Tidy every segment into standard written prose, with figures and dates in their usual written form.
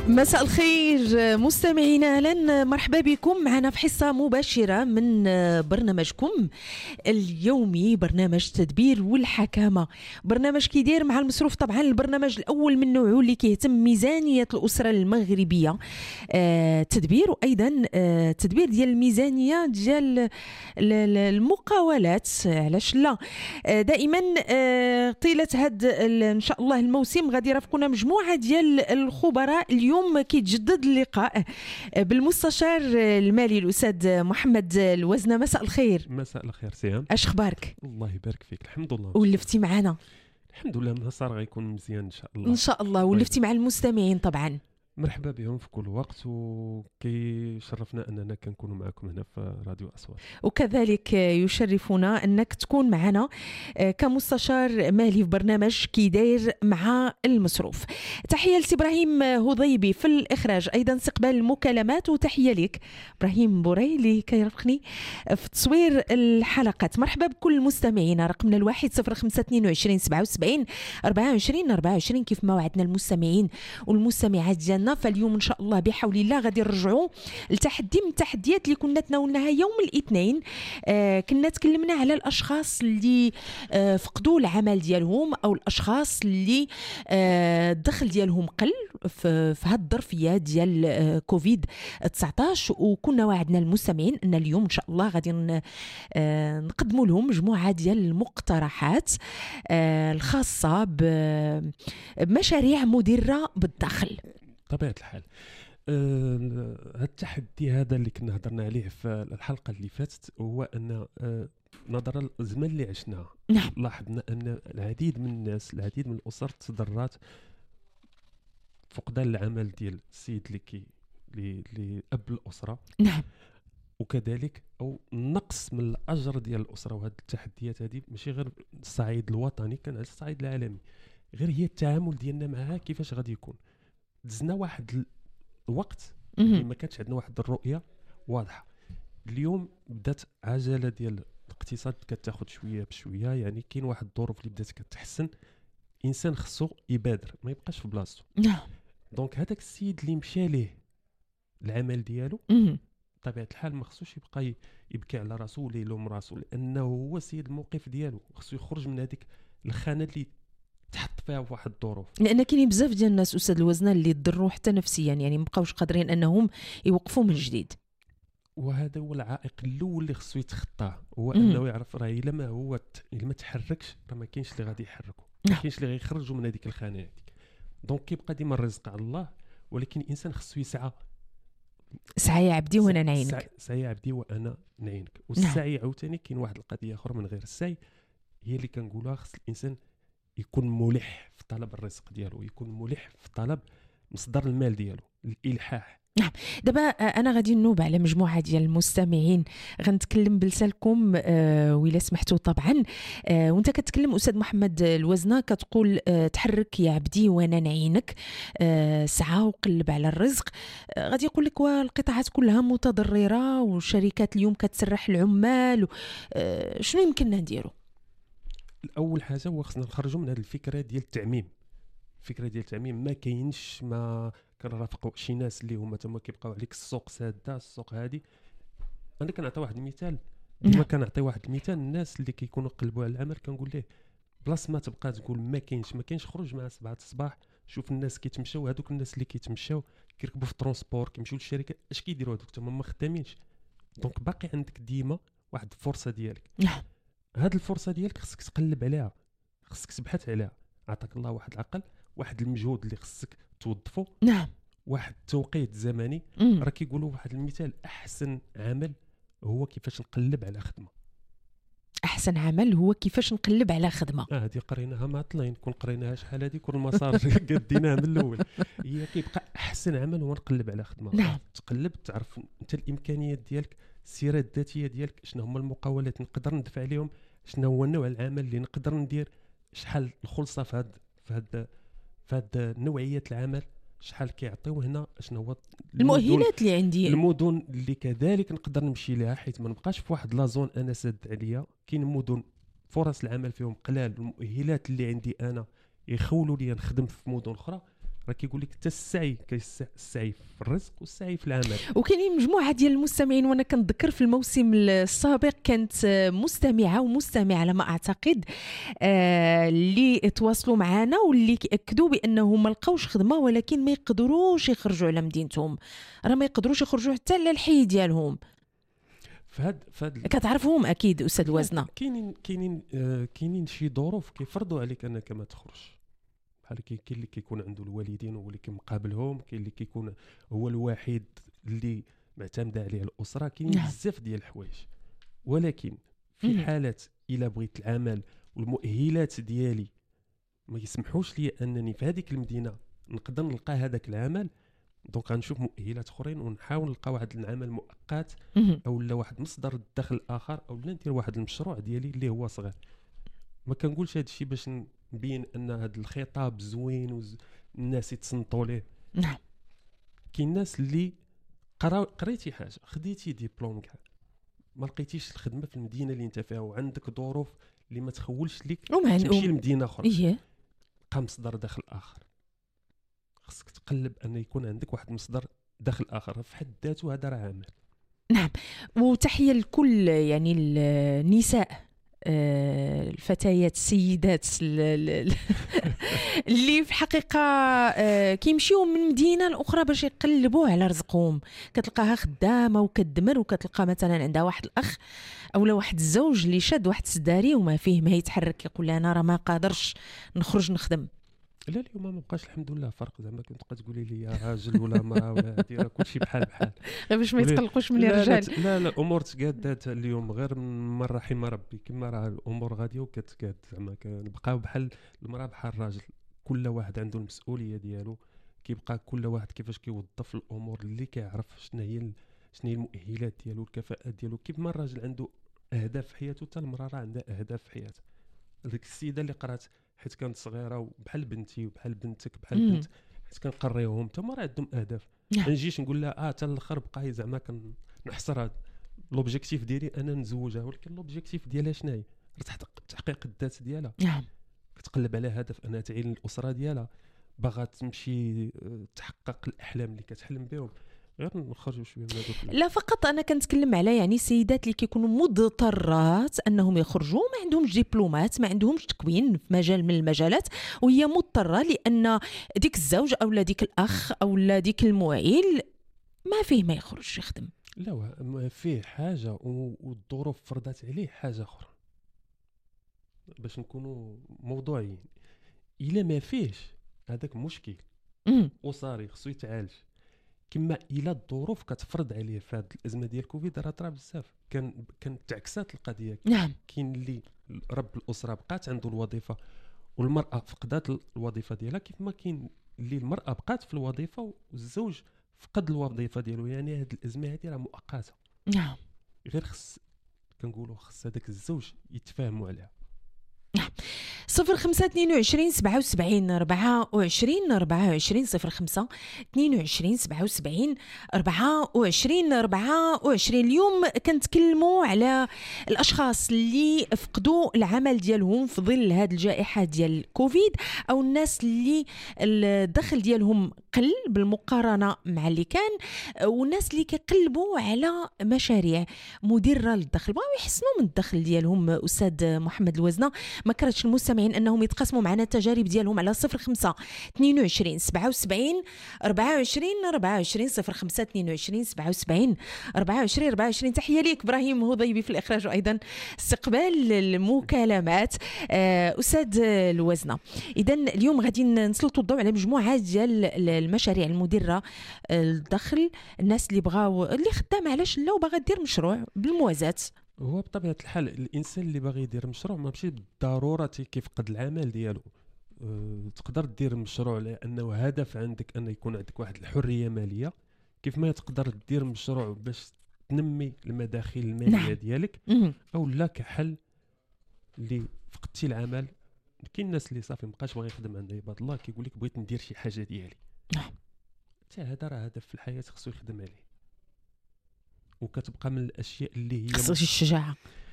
مساء الخير مستمعينا، اهلا مرحبا بكم معنا في حصه مباشره من برنامجكم اليومي، برنامج تدبير والحكامه. برنامج كيدير مع المصروف، طبعا البرنامج الاول من نوعه اللي كيهتم ميزانيه الاسره المغربيه، تدبير، وايضا تدبير ديال الميزانيه ديال المقاولات، علاش لا. دائما طيله هذا ان شاء الله الموسم غادي يرافقنا مجموعه ديال الخبراء. اليوم كيتجدد اللقاء بالمستشار المالي الاستاذ محمد الوزنه. مساء الخير. مساء الخير سيام، اش اخبارك؟ الله يبارك فيك. الحمد لله. ولفتي معنا؟ الحمد لله، النهار غيكون مزيان ان شاء الله. ان شاء الله. ولفتي مع المستمعين طبعا. مرحبا بهم في كل وقت، وكيشرفنا اننا كنكونوا معكم هنا في راديو اصوات. وكذلك يشرفنا انك تكون معنا كمستشار مالي في برنامج كيداير مع المصروف. تحيه لسي ابراهيم هضيبي في الاخراج، ايضا استقبال المكالمات، وتحيه لك ابراهيم بوري اللي كيرافقني في تصوير الحلقات. مرحبا بكل مستمعينا. رقمنا الواحد 0522 77 24 24 كيف ما وعدنا المستمعين والمستمعات ديالنا. فاليوم ان شاء الله بحول الله غادي نرجعوا لتحدي من التحديات اللي كنا تناولناها يوم الاثنين. كنا تكلمنا على الاشخاص اللي فقدوا العمل ديالهم، او الاشخاص اللي الدخل ديالهم قل في هذه الظرفيه ديال كوفيد 19، وكنا وعدنا المستمعين ان اليوم ان شاء الله غادي نقدموا لهم مجموعه ديال المقترحات الخاصه بمشاريع مدره بالدخل. طبيعة الحال هذا التحدي هذا اللي كنا هضرنا عليه في الحلقة اللي فاتت هو أن نظرا للزمن اللي عشناه، نعم، لاحظنا أن العديد من الناس، العديد من الأسر تضررت فقدان العمل ديال السيد اللي أب الأسرة. نعم، وكذلك أو نقص من الأجر ديال الأسرة. وهذه التحديات هذه ماشي غير الصعيد الوطني، كان على الصعيد العالمي، غير هي التعامل ديالنا معها كيفاش غادي يكون. دزنا واحد الوقت اللي ما كانتش عندنا واحد الرؤيه واضحه. اليوم بدات عجله ديال الاقتصاد كتاخذ شويه بشويه، يعني كاين واحد الظروف اللي بدات كتحسن. انسان خصو يبادر، ما يبقاش في بلاصتو. نعم. دونك هذاك السيد اللي مشى ليه العمل ديالو بطبيعه الحال ما خصوش يبقى يبكي على راسو ولا يلوم راسو، لانه هو سيد الموقف ديالو، خصو يخرج من هذيك الخانه اللي تحط فيها في واحد الظروف. لان كاينين بزاف ديال الناس استاذ الوزنه اللي ضروا حتى نفسيا، يعني مابقاوش قادرين انهم يوقفوا من جديد. وهذا هو العائق الاول اللي خصو يتخطاه، هو انه يعرف راه الا ما تحركش راه ما كاينش اللي غادي يحركه، ما كاينش اللي غيخرجوا من هذيك الخانه هذيك. دونك كيبقى ديما الرزق على الله، ولكن الانسان خصو يسعى. سعى يا عبدي وانا نعينك. سعى يا عبدي وانا نعينك. والسعي عاوتاني كاين واحد القضيه اخرى من غير السعي، هي اللي كنقولها. خص الانسان يكون ملح في طلب الرزق ديالو، يكون ملح في طلب مصدر المال ديالو، الالحاح. نعم. دابا انا غادي نوب على مجموعه ديال المستمعين، غنتكلم بلسانكم وإلا سمحتوا طبعا. وانت كتكلم استاذ محمد الوزنه، كتقول تحرك يا عبدي وانا نعينك، سعى وقلب على الرزق. غادي يقول لك والقطاعات كلها متضرره، والشركات اليوم كتسرح العمال. شنو يمكننا نديرو؟ اول حاجه هو خصنا نخرجوا من هذه الفكره ديال التعميم. الفكره ديال التعميم ما كاينش. ما كنرافقوا شي ناس اللي هما تما كيبقاو عليك السوق ساده، السوق هادي. انا كنعطي واحد المثال، ديما كنعطي واحد المثال. الناس اللي كيكونوا قلبوا على العمل كنقول ليه بلاص ما تبقى تقول ما كاينش، خرج مع 7 الصباح، شوف الناس كيتمشاو. هذوك الناس اللي كيتمشاو كيركبوا في الترونسبور، كيمشيو للشركه، اش كيديروا هذوك تما؟ ما خدامينش. دونك باقي عندك ديما واحد الفرصه ديالك. هاد الفرصه ديالك خصك تقلب عليها، خصك تبحث عليها. عطاك الله واحد العقل، واحد المجهود اللي خصك توظفه. نعم. واحد التوقيت زمني. راه كيقولوا واحد المثال، احسن عمل هو كيفاش نقلب على خدمه. احسن عمل هو كيفاش نقلب على خدمه. هذه قريناها مع طلين، كون قريناها شحال هذه كل المسار قديناها من الاول. هي كيبقى احسن عمل هو نقلب على خدمه. نعم. تقلب تعرف انت الامكانيات ديالك، السيره الذاتيه ديالك، شنو هما المقاولات نقدر ندفع عليهم، شنو هو النوع العمل اللي نقدر ندير، شحال الخلصه في هاد نوعيه العمل، شحال كيعطيو هنا، شنو هو المؤهلات اللي عندي، المدن اللي كذلك نقدر نمشي لها، حيت ما نبقاش في واحد لازون انا ساد عليا. كاين مدن فرص العمل فيهم قلال، المؤهلات اللي عندي انا يخولوا لي نخدم في مدن اخرى. راه كيقول لك حتى السعي السعي في الرزق والسعي في العمل. وكاينين مجموعه ديال المستمعين، وانا كنتذكر في الموسم السابق كانت مستمعه ومستمع على ما اعتقد اللي تواصلوا معنا واللي كيأكدوا بانهم ما لقاوش خدمه ولكن ما يقدروش يخرجوا على مدينتهم، راه ما يقدروش يخرجوا حتى للحي ديالهم. فهاد كتعرفهم اكيد استاذ الوزنه. كاينين شي ظروف كيفرضوا عليك انك ما تخرج. بحال كاين اللي كيكون عنده الوالدين هو اللي كيمقابلهم، كاين اللي كيكون هو الوحيد اللي معتمده عليه الاسره، كاينين بزاف ديال الحوايج. ولكن في حالات الا بغيت العمل والمؤهلات ديالي ما يسمحوش لي انني في هذيك المدينه نقدر نلقى هذاك العمل، دونك غنشوف مؤهلات اخرين ونحاول نلقى واحد العمل مؤقت او لا واحد مصدر الدخل اخر، او لا ندير واحد المشروع ديالي اللي هو صغير. ما كنقولش هذا الشيء باش نبين ان هذا الخطاب زوين والناس يتصنتوا ليه. نعم. كاين الناس اللي قريتي حاجه، خديتي ديبلوم كاع، ما لقيتيش الخدمه في المدينه اللي انت فيها وعندك ظروف اللي ما تخولش لك تمشي لمدينه اخرى، بقى مصدر دخل اخر. خصك تقلب ان يكون عندك واحد مصدر دخل اخر في حد ذاته، هذا راه عمل. نعم. وتحيه لكل يعني النساء الفتيات السيدات اللي في حقيقه كيمشيو من مدينه لاخرى باش يقلبوا على رزقهم. كتلقاها خدامه وكدمر، وكتلقى مثلا عندها واحد الاخ اولا واحد الزوج اللي شاد واحد السداري وما فيه ما يتحرك، يقول انا راه ما قادرش نخرج نخدم. لا اليوم ما بقاش الحمد لله فرق، زعما كتبقى تقولي لي يا راجل ولا مراه ولا هادي، راه كلشي بحال غير باش ما يتقلقوش من الرجال. لا الامور تقادات اليوم غير من رحم ربي، كما راه الامور غاديه وكتقاد، زعما كنبقاو بحال المراه بحال الراجل، كل واحد عنده المسؤوليه ديالو، كيبقى كل واحد كيفاش كيوظف الامور اللي كيعرف شنو هي المؤهلات ديالو الكفاءات ديالو. كيف ما الراجل عنده اهداف في حياته، حتى المراه راه عندها اهداف في حياتها. هذيك السيده اللي قرات حيت كانت صغيره وبحال بنتي وبحال بنتك بحال بنت، حيت كنقريوهم حتى هما راه عندهم اهداف. ما نجيش نقول لها حتى الاخر بقى زعما كنحصر هذا لوبجيكتيف ديالي انا نزوجها، ولكن لوبجيكتيف ديالها شنو هي؟ تحقيق الذات ديالها. كتقلب على هدف انها تعين الاسره ديالها، باغا تمشي تحقق الاحلام اللي كتحلم بهم. غير نخرجوا شويه من هذوك. لا فقط انا كنتكلم على يعني سيدات اللي كيكونوا مضطرات انهم يخرجوا، ما عندهمش دبلومات، ما عندهمش تكوين في مجال من المجالات، وهي مضطره لان ديك الزوج او لا ديك الاخ او لا ديك المعيل ما فيه ما يخرج يخدم. لا فيه حاجه والظروف فرضات عليه حاجه اخرى، باش نكونوا موضوعيين. الا ما فيهش هذاك مشكل اسري خصو يتعالج. كما الا الظروف كتفرض عليه في هذه الازمه ديال كوفيد، راه طرا بزاف كان تعكسات القضيه. نعم. كاين اللي رب الاسره بقات عنده الوظيفه والمراه فقدات الوظيفه ديالها، كيف ما كاين اللي المراه بقات في الوظيفه والزوج فقد الوظيفه ديالو. يعني هذه الازمه هذه راه مؤقته. نعم. غير خص هذاك الزوج يتفاهموا عليها. 0522 77 24 24 0522 77 24 24. اليوم كنتكلموا على الاشخاص اللي فقدوا العمل ديالهم في ظل هذه الجائحه ديال كوفيد، او الناس اللي الدخل ديالهم قل بالمقارنه مع اللي كان، والناس اللي كيقلبوا على مشاريع مدره للدخل، بغاو يحسنوا من الدخل ديالهم. استاذ محمد الوزنه، ما كرهتش المستمعين انهم يتقاسموا معنا التجارب ديالهم على 05 22 77 24 24 05 22 77 24 24. تحيه ليك ابراهيم هضيبي في الاخراج وايضا استقبال المكالمات. استاذ الوزنه، اذا اليوم غادي نسلطوا الضوء على مجموعه ديال المشاريع المدره الدخل، الناس اللي بغاو اللي خدام علاش لا وباغا دير مشروع بالموازاه. هو بطبيعه الحال الانسان اللي باغي يدير مشروع ما ماشي بالضروره كيفقد العمل ديالو. تقدر دير مشروع لانه هدف عندك ان يكون عندك واحد الحريه ماليه، كيف ما تقدر دير مشروع باش تنمي المداخل الماليه ديالك، او لا كحل اللي فقدتي العمل. كاين الناس اللي صافي مابقاش باغي يخدم عند عباد الله، كيقول لك بغيت ندير شي حاجه ديالي. حتى هذا راه هدف في الحياه خصو يخدم عليه، وكتبقى من الاشياء اللي هي خصو الشجاعه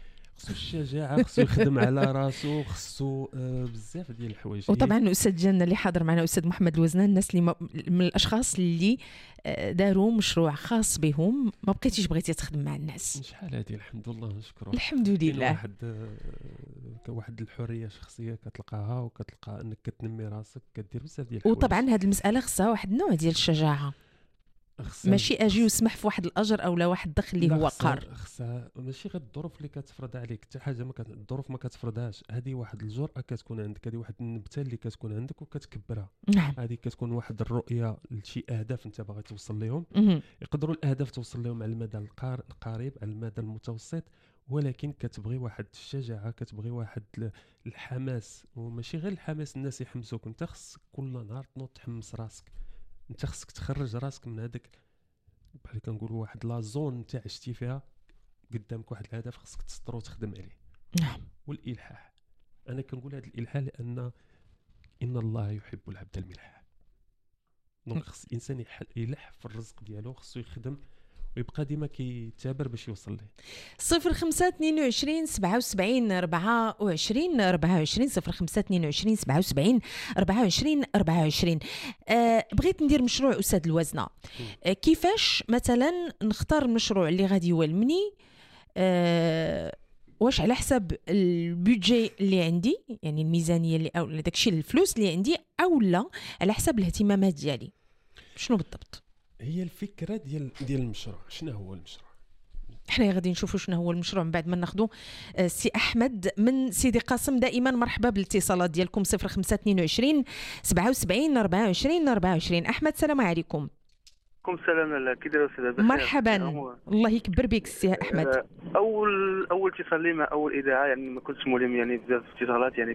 خصو الشجاعه، خصو يخدم على راسو، خصو بزاف ديال الحوايج. وطبعا استاذ جنة اللي حاضر معنا استاذ محمد الوزنان، الناس اللي من الاشخاص اللي داروا مشروع خاص بهم، ما بقيتيش بغيتي تخدم مع الناس. شحال هذه الحمد لله نشكره. الحمد لله. واحد الحريه شخصيه كتلقاها، وكتلقى انك كتنمي راسك، كدير بزاف ديال الحوايج. وطبعا هذه المساله خصها واحد النوع ديال الشجاعه، ماشي اجي وسمح في واحد الاجر او لا واحد الدخل اللي هو قار. خصها ماشي غير الظروف اللي كتفرض عليك، حتى حاجه الظروف ما كتفرضهاش. هذه واحد الجرأه كتكون عندك، هذه واحد النبته اللي كتكون عندك وكتكبرها. نعم. هذه كتكون واحد الرؤيه لشي اهداف انت باغي توصل لهم. يقدروا الاهداف توصل لهم على المدى القريب، على المدى المتوسط، ولكن كتبغي واحد الشجاعه، كتبغي واحد الحماس. وماشي غير الحماس الناس يحمسوك، انت خصك كل نهار تنوض تحمس راسك. انت خصك تخرج راسك من هذاك بحال كنقولوا واحد لا زون انت عشتي فيها. قدامك واحد الهدف خصك تسطر وتخدم عليه. نعم. والالحاح، انا كنقول هذا الالحاح لان ان الله يحب العبد الملح. دونك خص الانسان يلح في الرزق ديالو، خصو يخدم ويبقى ديما كيتابر باش يوصل ليه. 0522 77 24 24 0522 77 24 24. بغيت ندير مشروع أستاذ الوزنة. كيفاش مثلا نختار المشروع اللي غادي يولمني؟ واش على حسب البودجي اللي عندي، يعني الميزانية اللي أو داكشي الفلوس اللي عندي، أو لا على حسب الاهتمامات ديالي؟ شنو بالضبط هي الفكرة ديال المشروع؟ شنو هو المشروع؟ احنا غادي نشوفوا شنو هو المشروع من بعد ما ناخذوا سي احمد من سيدي قاسم. دائما مرحبا بالاتصالات ديالكم 0522 77 24 24. احمد السلام عليكم. عليكم السلام. كي داير استاذ؟ مرحبا، الله يكبر بك سي احمد. اول اتصال لي مع اول اذاعه، يعني ما كنتش ملم يعني بزاف الاتصالات، يعني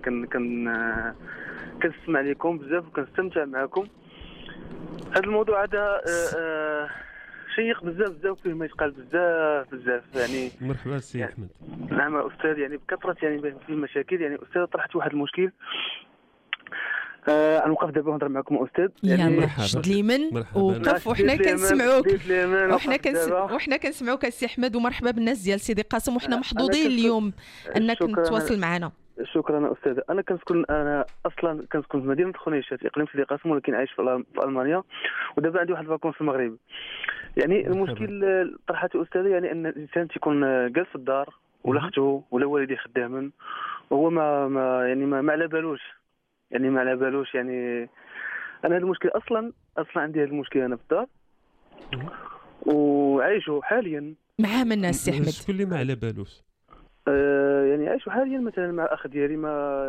كنسمع لكم بزاف وكنستمتع معكم. هذا الموضوع هذا شيق بزاف فيه ما يتقال بزاف يعني. مرحبا سي يعني احمد. نعم استاذ، يعني بكثره يعني في المشاكل. يعني استاذ طرحت واحد المشكل، انا وقف دابا نهضر معكم استاذ. يعني شد لي من وقف وحنا كنسمعوك، وحنا كنسمعوك السي احمد. ومرحبا بالناس ديال سيدي قاسم، وحنا محظوظين اليوم انك تواصل معنا. شكرا استاذ. انا اصلا كنسكن في مدينه خنيشات اقليم سيدي قاسم، ولكن عايش في المانيا، ودابا عندي واحد الفاكون في المغرب. يعني المشكل طرحته استاذ، يعني ان الانسان تيكون جالس في الدار ولا اخته ولا والديه خدامين، وهو ما على بالوش، يعني انا هذا المشكل اصلا عندي هذا المشكل انا في الدار وعايشه حاليا مع من الناس سي احمد. شكون اللي ما على بالوش؟ يعني عايشه حاليا مثلا مع اخ ديالي،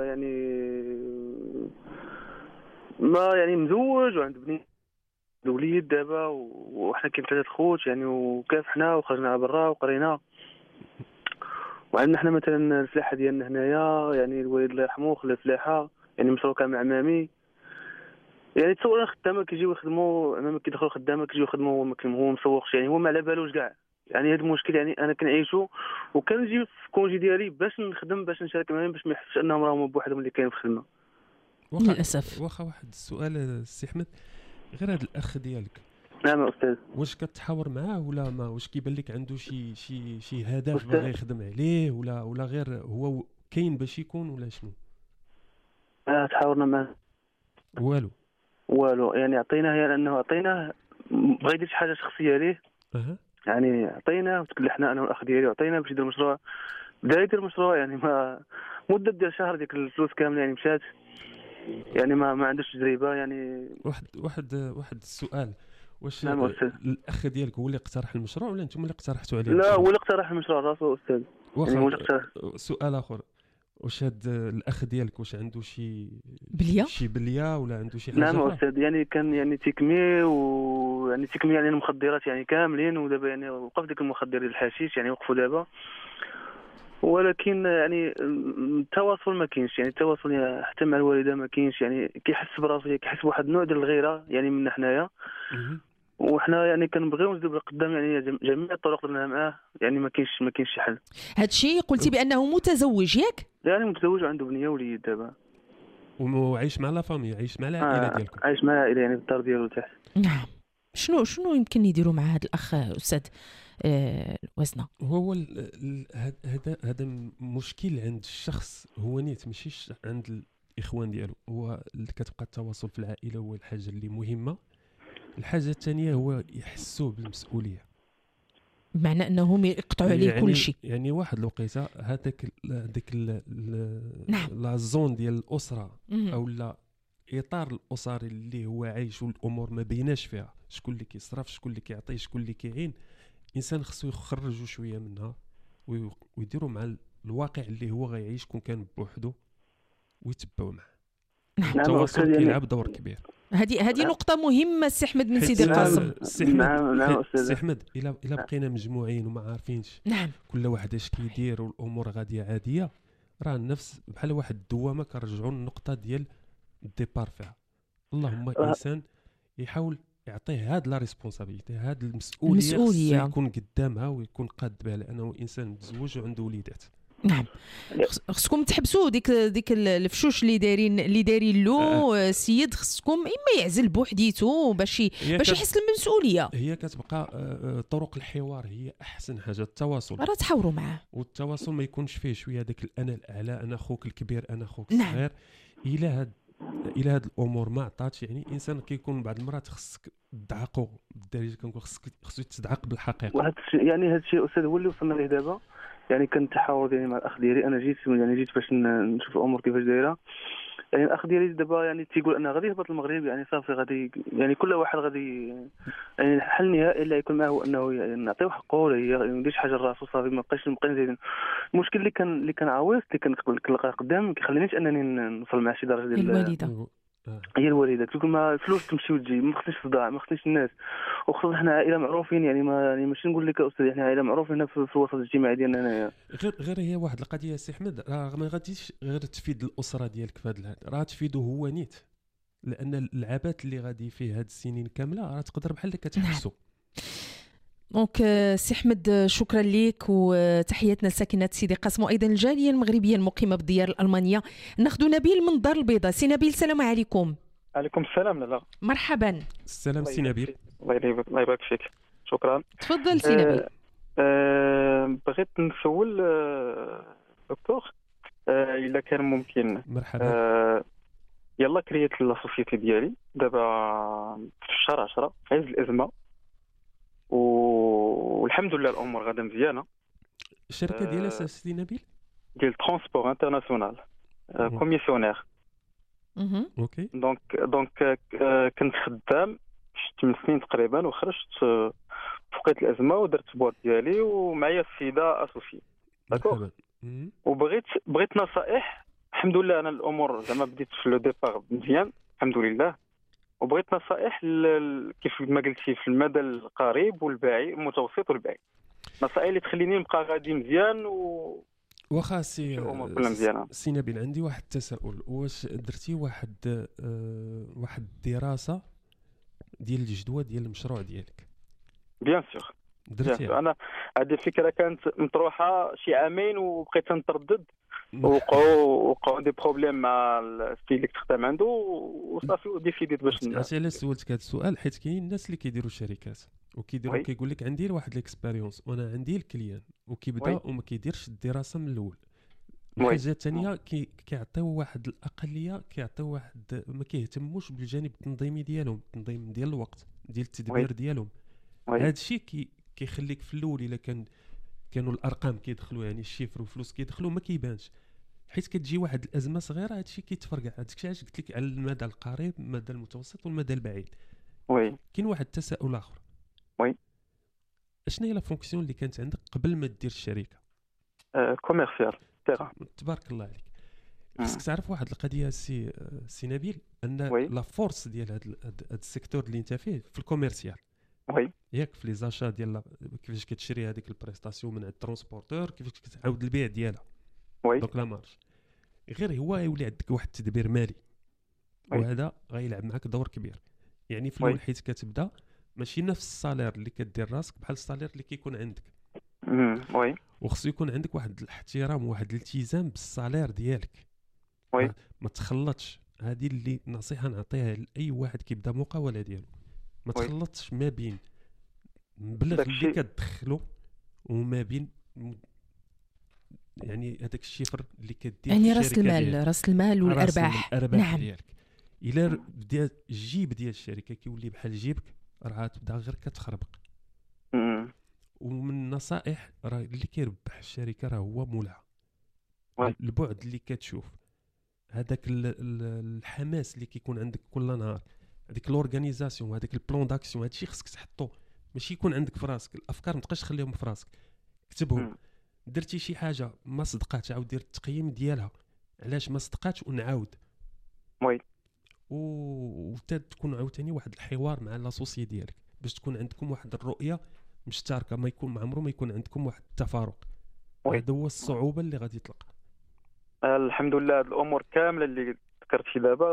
ما يعني مزوج وعند بني وليد دابا، وحنا كاين 3 خوت يعني، وكافحنا وخرجنا برا وقرينا، وعندنا حنا مثلا الفلاحه ديالنا هنايا. يعني الوالد الله يرحمه خلى الفلاحه، يعني مشروكه مع مامي. يعني تصور خدامه كيجيو يخدموا، مامي كيدخلوا خدامه كيجيو يخدموا، هو مسوقش، يعني هو ما على بالوش كاع. يعني هذا المشكل يعني انا كنعيشو، وكنجي في كونجي ديالي باش نخدم، باش نشارك معاهم، باش ما يحسش انهم راهم بوحدهم اللي كاين في الخدمه. للاسف. واخا واحد السؤال سي احمد، غير هذا الاخ ديالك، نعم استاذ، واش كتحاور معاه ولا ما؟ واش كيبان لك عنده شي هدف باغي يخدم عليه، ولا غير هو كاين باش يكون، ولا شنو؟ تحاورنا معاه والو يعني عطيناه، يعني انه عطيناه بغى يدير شي حاجه شخصيه ليه. يعني عطيناه وتكلحنا انا والاخ ديالي، وعطيناه باش يدير مشروع. بدا يدير مشروع، يعني ما مده ديال شهر ديك الفلوس كامله يعني مشات، يعني ما عندوش تجربه. يعني واحد السؤال، واش نعم الاخ ديالك هو اللي اقترح المشروع ولا انتم اللي اقترحتوا عليه؟ لا، هو اللي اقترح المشروع راسو استاذ. يعني هو اللي اقترح. سؤال اخر، واش هاد الاخ ديالك واش عنده شي بليه ولا عنده شي حاجه؟ نعم استاذ، يعني كان يعني تكمي، ويعني تكمي يعني المخدرات يعني كاملين، ودابا يعني وقف ديك المخدرات الحشيش يعني وقفوا دابا. ولكن يعني التواصل ما كاينش، يعني التواصل يعني حتى مع الوالده ما كاينش. يعني كيحس براسو، كيحس بواحد النوع ديال الغيره يعني من حنايا، وحنا يعني كنبغيو نديرو قدام، يعني جميع الطرق درناها معاه، يعني ما كاينش شي حل. هادشي قلتي بانه متزوج ياك؟ يعني متزوج وعنده بنيه وليد دابا، وعايش مع لا فامي، عايش مع العائله ديالكم؟ عايش مع العائله يعني في الدار ديالو تحت. نعم. شنو يمكن يديروا مع هذا الاخ استاذ؟ الوزنه. هو هذا مشكل عند الشخص هو نيت ماشي عند الاخوان ديالو. هو اللي كتبقى التواصل في العائله هو الحاجه اللي مهمه. الحاجه الثانيه هو يحسوا بالمسؤوليه، بمعنى انهم يقطعوا عليه كل شيء. يعني واحد الوقيته هذاك نعم. لا زون ديال الاسره او لا اطار الاسري اللي هو عايش والامور ما بيناش فيها، شكون اللي كيصرف، شكون اللي كيعطي، شكون اللي كيعين. الانسان خصو يخرجوا شويه منها ويديروا مع الواقع اللي هو غيعيش كون كان بوحدو ويتبعوا معه. التواصل كيلعب دور كبير. هذه نقطة مهمة سي أحمد من سيدي قاسم. نعم سي أحمد إلا بقينا مجموعين وما عارفينش نعم كل واحد اش كيدير والأمور غادية عادية، راه النفس بحال واحد الدوامة كنرجعوا للنقطة ديال الديبار فيها. اللهم الإنسان يحاول يعطيه هاد لا ريسبونسابيلتي، هاد المسؤولية يكون قدامها ويكون قاد بها، لأنه إنسان متزوج وعنده وليدات. نعم. خصكم تحبسوا ديك الفشوش اللي دايرين له السيد. خصكم اما يعزل بوحديته باش يحس بالمسؤوليه. هي كتبقى طرق الحوار هي احسن حاجه. التواصل راه تحاوروا معاه، والتواصل ما يكونش فيه شويه داك الانا الاعلى، انا اخوك الكبير انا اخوك الصغير. نعم. الى هاد الامور ما عطاتش، يعني الانسان كيكون بعض المرات خصك تدعقوا بالدارجه، كنقول خصو يتدعق بالحقيقه. وهذا يعني هذا الشيء استاذ هو اللي وصلنا ليه دابا. يعني كنت تحاور ديالي مع الاخ ديالي، انا جيت باش نشوف الامور كيفاش دايره. يعني الاخ ديالي دابا يعني تيقول انا غادي يهبط المغرب، يعني صافي غادي، يعني كل واحد غادي، يعني الحل النهائي اللي يكون معه هو انه يعني نعطيو حقه ولا ما يديرش حاجه لراسو صافي. ما بقاش زايدين. المشكل اللي كان عاوز اللي كنلقى قدام ما كيخلينيش انني نوصل مع شي درجه ديال الوالده. هي الوالده تقول ما الفلوس تمشي وتجي، ما خصنيش صداع، ما خصنيش الناس. وخصوصا حنا عائله معروفين، يعني ماشي نقول لك استاذ، احنا عائله معروفين هنا في الوسط الاجتماعي ديالنا هنايا. غير هي واحد القضيه سي احمد، راه ما غاديش غير تفيد الاسره ديالك في هذا، راه تفيدو هو نيت، لان العابات اللي غادي فيه هاد السنين كامله راه تقدر بحال اللي كتحسو. دونك سي احمد شكرا لك وتحياتنا لساكنه سيدي قاسم وايضا الجاليه المغربيه المقيمه بالديار الالمانيه. ناخذ نبيل من الدار البيضاء. سي نبيل السلام عليكم. عليكم السلام. لالا مرحبا. السلام سي نبيل. الله يبارك فيك. شكرا. تفضل سي نبيل. بغيت نسول دكتور الا كان ممكن. مرحبا. يلا كريت لاسوسيتي ديالي دابا في شهر 10 في عز الازمه، والحمد لله الامور غاده مزيانه. الشركه ديال سي نبيل ديال ترونسبور انترناسيونال كوميسيونير. اوكي. دونك كنت خدام 6 سنين تقريبا، وخرجت فوقيت الازمه ودرت بواط ديالي ومعايا السيده اسوسي. داكوغ. وبغيت نصائح. الحمد لله انا الامور زعما بديت في لو ديبار مزيان الحمد لله، وبغيت نصائح كيف ما قلتي في المدى القريب والبعيد، المتوسط والبعيد، نصائح اللي تخليني نبقى غادي مزيان واخا سي نبيل. عندي واحد التساؤل، واش درتي واحد الدراسه ديال الجدوى ديال المشروع ديالك؟ بيان سور درتيها. انا هذه الفكره كانت مطروحه شي عامين وبقيت نتردد، وقعوا دي بروبليم مع السي اللي كنت عنده وصافي وديسيديت باش عرفتي علاش سولتك هذا السؤال؟ حيت كاين الناس اللي كيديروا شركات وكيديروا كيقول لك عندي واحد ليكسبيريونس وانا عندي الكليان، وكيبدا وما كيديرش الدراسه من الاول. الحاجه الثانيه كيعطيو واحد الاقليه، كيعطيو واحد ما كيهتموش بالجانب التنظيمي ديالهم، التنظيم ديال الوقت ديال التدبير ديالهم. هذا الشيء كيخليك في الاول الا كانوا الارقام كيدخلوا، يعني الشيفر والفلوس كيدخلوا ما كيبانش، حيت كتجي واحد الازمه صغيره هذا الشيء كيتفرقع. هذاك الشيء علاش قلت لك على المدى القريب، المدى المتوسط والمدى البعيد. كاين واحد التساؤل اخر. شنو هي لا فونكسيون اللي كانت عندك قبل ما دير الشركه؟ كوميرسيال تيرا. تبارك الله عليك. خصك تعرف واحد القضيه سي نبيل، ان لا فورس ديال هذا السيكتور اللي انت فيه في الكوميرسيال. ياك في لي زاشا ديال كيفاش كتشري هذيك البريستاسيون من الترونسبورتور، كيفاش كتعاود البيع ديالها. دونك لا مارش غير هو يولي عندك واحد التدبير مالي، وهذا غيلعب معك دور كبير. يعني في الاول حيت كتبدا ماشي نفس الصالير اللي كدير راسك بحال الصالير اللي كيكون عندك. وخصو يكون عندك واحد الاحترام وواحد الالتزام بالصالير ديالك. ما تخلطش. هذه اللي نصيحه نعطيها لاي واحد كيبدا مقاوله ديالو، ما تخلطش ما بين المبلغ اللي كتدخلو وما بين يعني هذاك الشفر اللي كدير يعني راس المال والارباح. نعم. ديالك الا بدا الجيب ديال الشركه كيولي بحال جيبك راه تبدا غير كتخربق. ومن النصائح راه اللي كيربح الشركه راه هو مولاها. البعد اللي كتشوف هذاك الحماس اللي كيكون عندك كل نهار، هذيك لورغانيزاسيون وهذاك البلان داكسيون، هادشي خصك تحطو، ماشي يكون عندك في راسك الافكار ما تبقاش تخليهم في راسك، كتبهم. درتي شي حاجه ما صدقاتش عاود دير التقييم ديالها علاش ما صدقاتش ونعاود. وي تكون عاوتاني واحد الحوار مع لاسوسي ديالك باش تكون عندكم واحد الرؤيه مشتركه، ما يكون ما عمره ما يكون عندكم واحد التفارق. هذا هو الصعوبه اللي غادي تلقى. الحمد لله هاد الامور كامله اللي ذكرتي دابا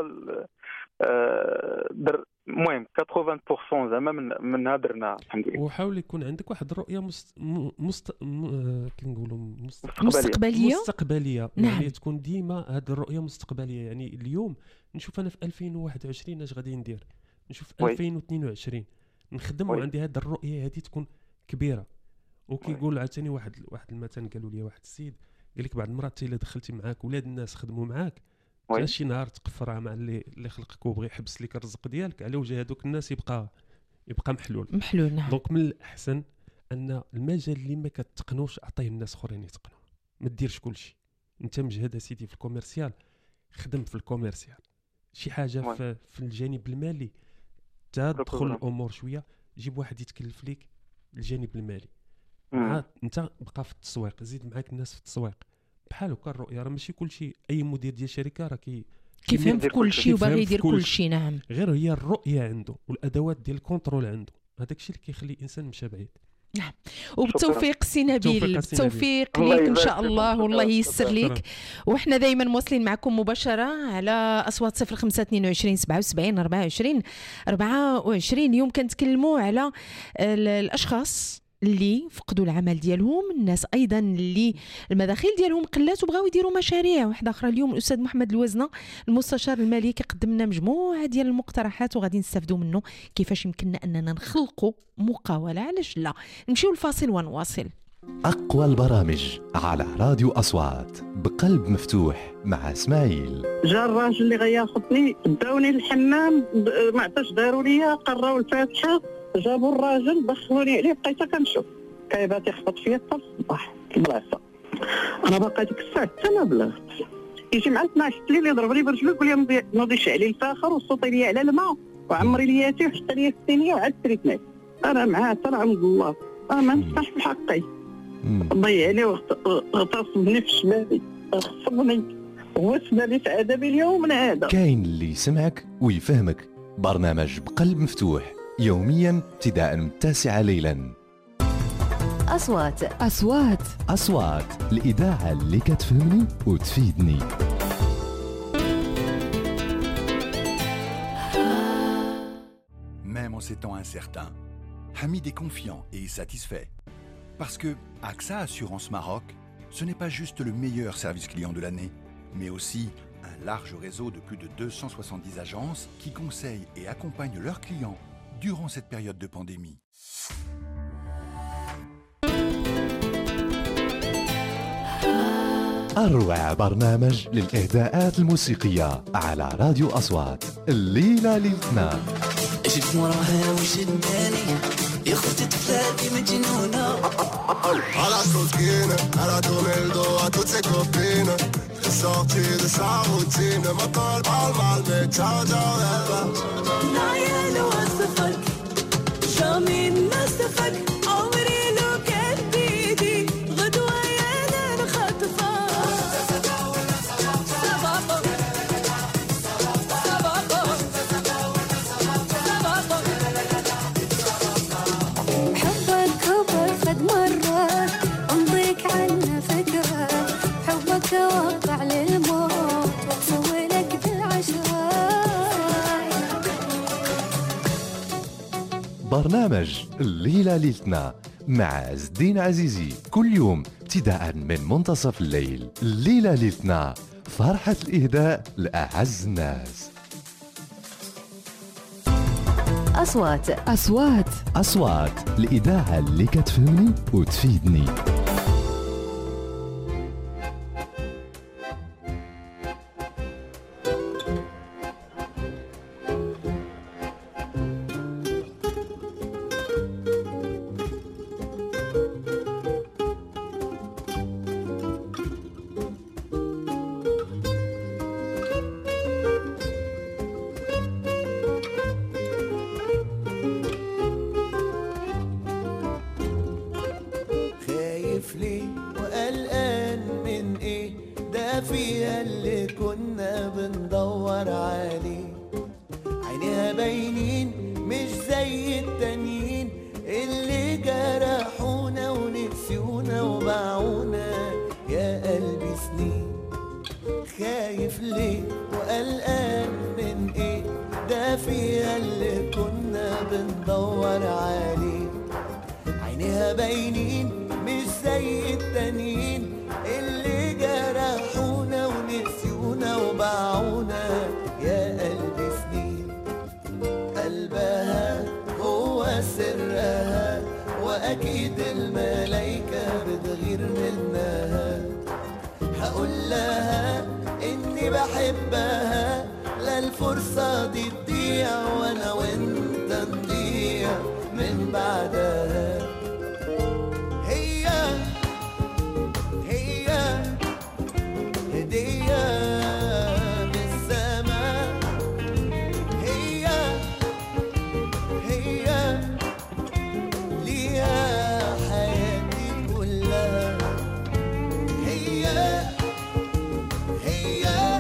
المهم 80% زعما من درنا الحمد لله. وحاول يكون عندك واحد الرؤيه كنقولوا مستقبليه. نعم. يعني تكون ديما هذه الرؤيه مستقبليه. يعني اليوم نشوف انا في 2021 اش غادي ندير، نشوف 2022 نخدم وعندي هذه الرؤيه هذه تكون كبيره. وكيقول عاوتاني واحد المثل قالوا لي واحد السيد قال لك بعض المرات الا دخلتي معاك ولاد الناس خدموا معاك شي نهار تقفر مع اللي خلقك وبغى يحبس لك الرزق ديالك على وجه هذوك الناس يبقى محلول. نعم. دونك من الاحسن ان المجال اللي ما كتقنوش اعطيه الناس اخرين يتقنوا، ما ديرش كل شيء. انت مجهد سيدي في الكوميرسيال، خدم في الكوميرسيال. شي حاجه في الجانب المالي تدخل الامور شويه، جيب واحد يتكلف لك الجانب المالي. انت بقى في التسويق، زيد معاك الناس في التسويق. بحال هكا الرؤيه راه ماشي كل شيء. اي مدير ديال شركه راه كيفهم في كل شيء وباغي يدير كل شيء. نعم. غير هي الرؤيه عنده والادوات ديال الكونترول عنده، هذاك الشيء اللي كيخلي الانسان مشى بعيد. نعم. وبالتوفيق سي نبيل، بالتوفيق ليك ان شاء الله، والله ييسر ليك. وحنا دائما مواصلين معكم مباشره على اصوات 0522 77 24. اليوم كنتكلموا على الاشخاص اللي فقدوا العمل ديالهم، الناس ايضا اللي المداخيل ديالهم قلات وبغاو يديروا مشاريع واحده اخرى. اليوم الاستاذ محمد الوزنه المستشار المالي كيقدم لنا مجموعه ديال المقترحات وغادي نستافدوا منه كيفاش يمكننا اننا نخلقوا مقاوله. علاش لا؟ نمشيو الفاصل ونواصل. اقوى البرامج على راديو اصوات بقلب مفتوح مع اسماعيل. جا الراجل اللي غياخذني داوني الحمام، ما عطاش داروا ليا، قراو الفاتحه، جابوا الراجل دخلوني عليه، بقيت كنشوف كايبات يخبط فيا حتى الصباح البلاصه. انا باقي ديك الساعه حتى ما بلغت، يجي مع 12 الليل يضربني برجلو يقول لي نوضيش عليه الفاخر وصوتي لي على الماء وعمري لي ياتي وحتى لي الثانيه وعاد تريتني. انا معاه حتى عند الله، انا ما نسمعش بحقي. ضيعني واغتصبني في شمالي، غصبني هو سمالي في ادبي اليوم من هذا. كاين اللي يسمعك ويفهمك. برنامج بقلب مفتوح يوميا ابتداء من 9 ليلا. أصوات الإذاعة اللي كتفهمني وتفيدني. Même en ces temps incertains, Hamid est confiant et satisfait. Parce que AXA Assurance Maroc, ce n'est pas juste le meilleur service client de l'année, mais aussi un large réseau de plus de 270 agences qui conseillent et accompagnent leurs clients durant cette période de pandémie. أروع برنامج للإهداءات الموسيقية على راديو أصوات. الليلة ليلتنا. شد وراها وشداني يا اختي طفلاتي مجنونة. على coquine, elle a donné le dos à toutes ses copines. Sortie de sa routine, ma colle parle mal, mais ciao ciao elle va. معايا لو أصفك جامي نصفك، عمري لو كان بيدي غدوة أنا نخطفك. حبك كبر خد مرات، أمضيك عنا فكرة، حبك وقع للموت وأسويلك بالعشرات. برنامج الليلة ليلتنا مع عز الدين عزيزي كل يوم ابتداء من منتصف الليل. الليلة ليلتنا، فرحة الإهداء لأعز الناس. أصوات الإذاعة اللي كتفهمني وتفيدني. فيها اللي كنا بندور عليه، عينيها باينين مش زي التانيين اللي جرحونا ونسيونا وباعونا يا قلبي سنين. خايف ليه وقلقان من ايه؟ ده فيها اللي كنا بندور عليه، عينيها باينين مش زي التانيين اللي جرحونا ونسيونا وباعونا يا قلبي سنين. قلبها هو سرها واكيد الملايكة بتغير منها، هقول لها اني بحبها لا الفرصة دي تضيع وانا وانت نضيع من بعدها. هي هدية من السماء، هي ليها حياتي كلها. هي هدية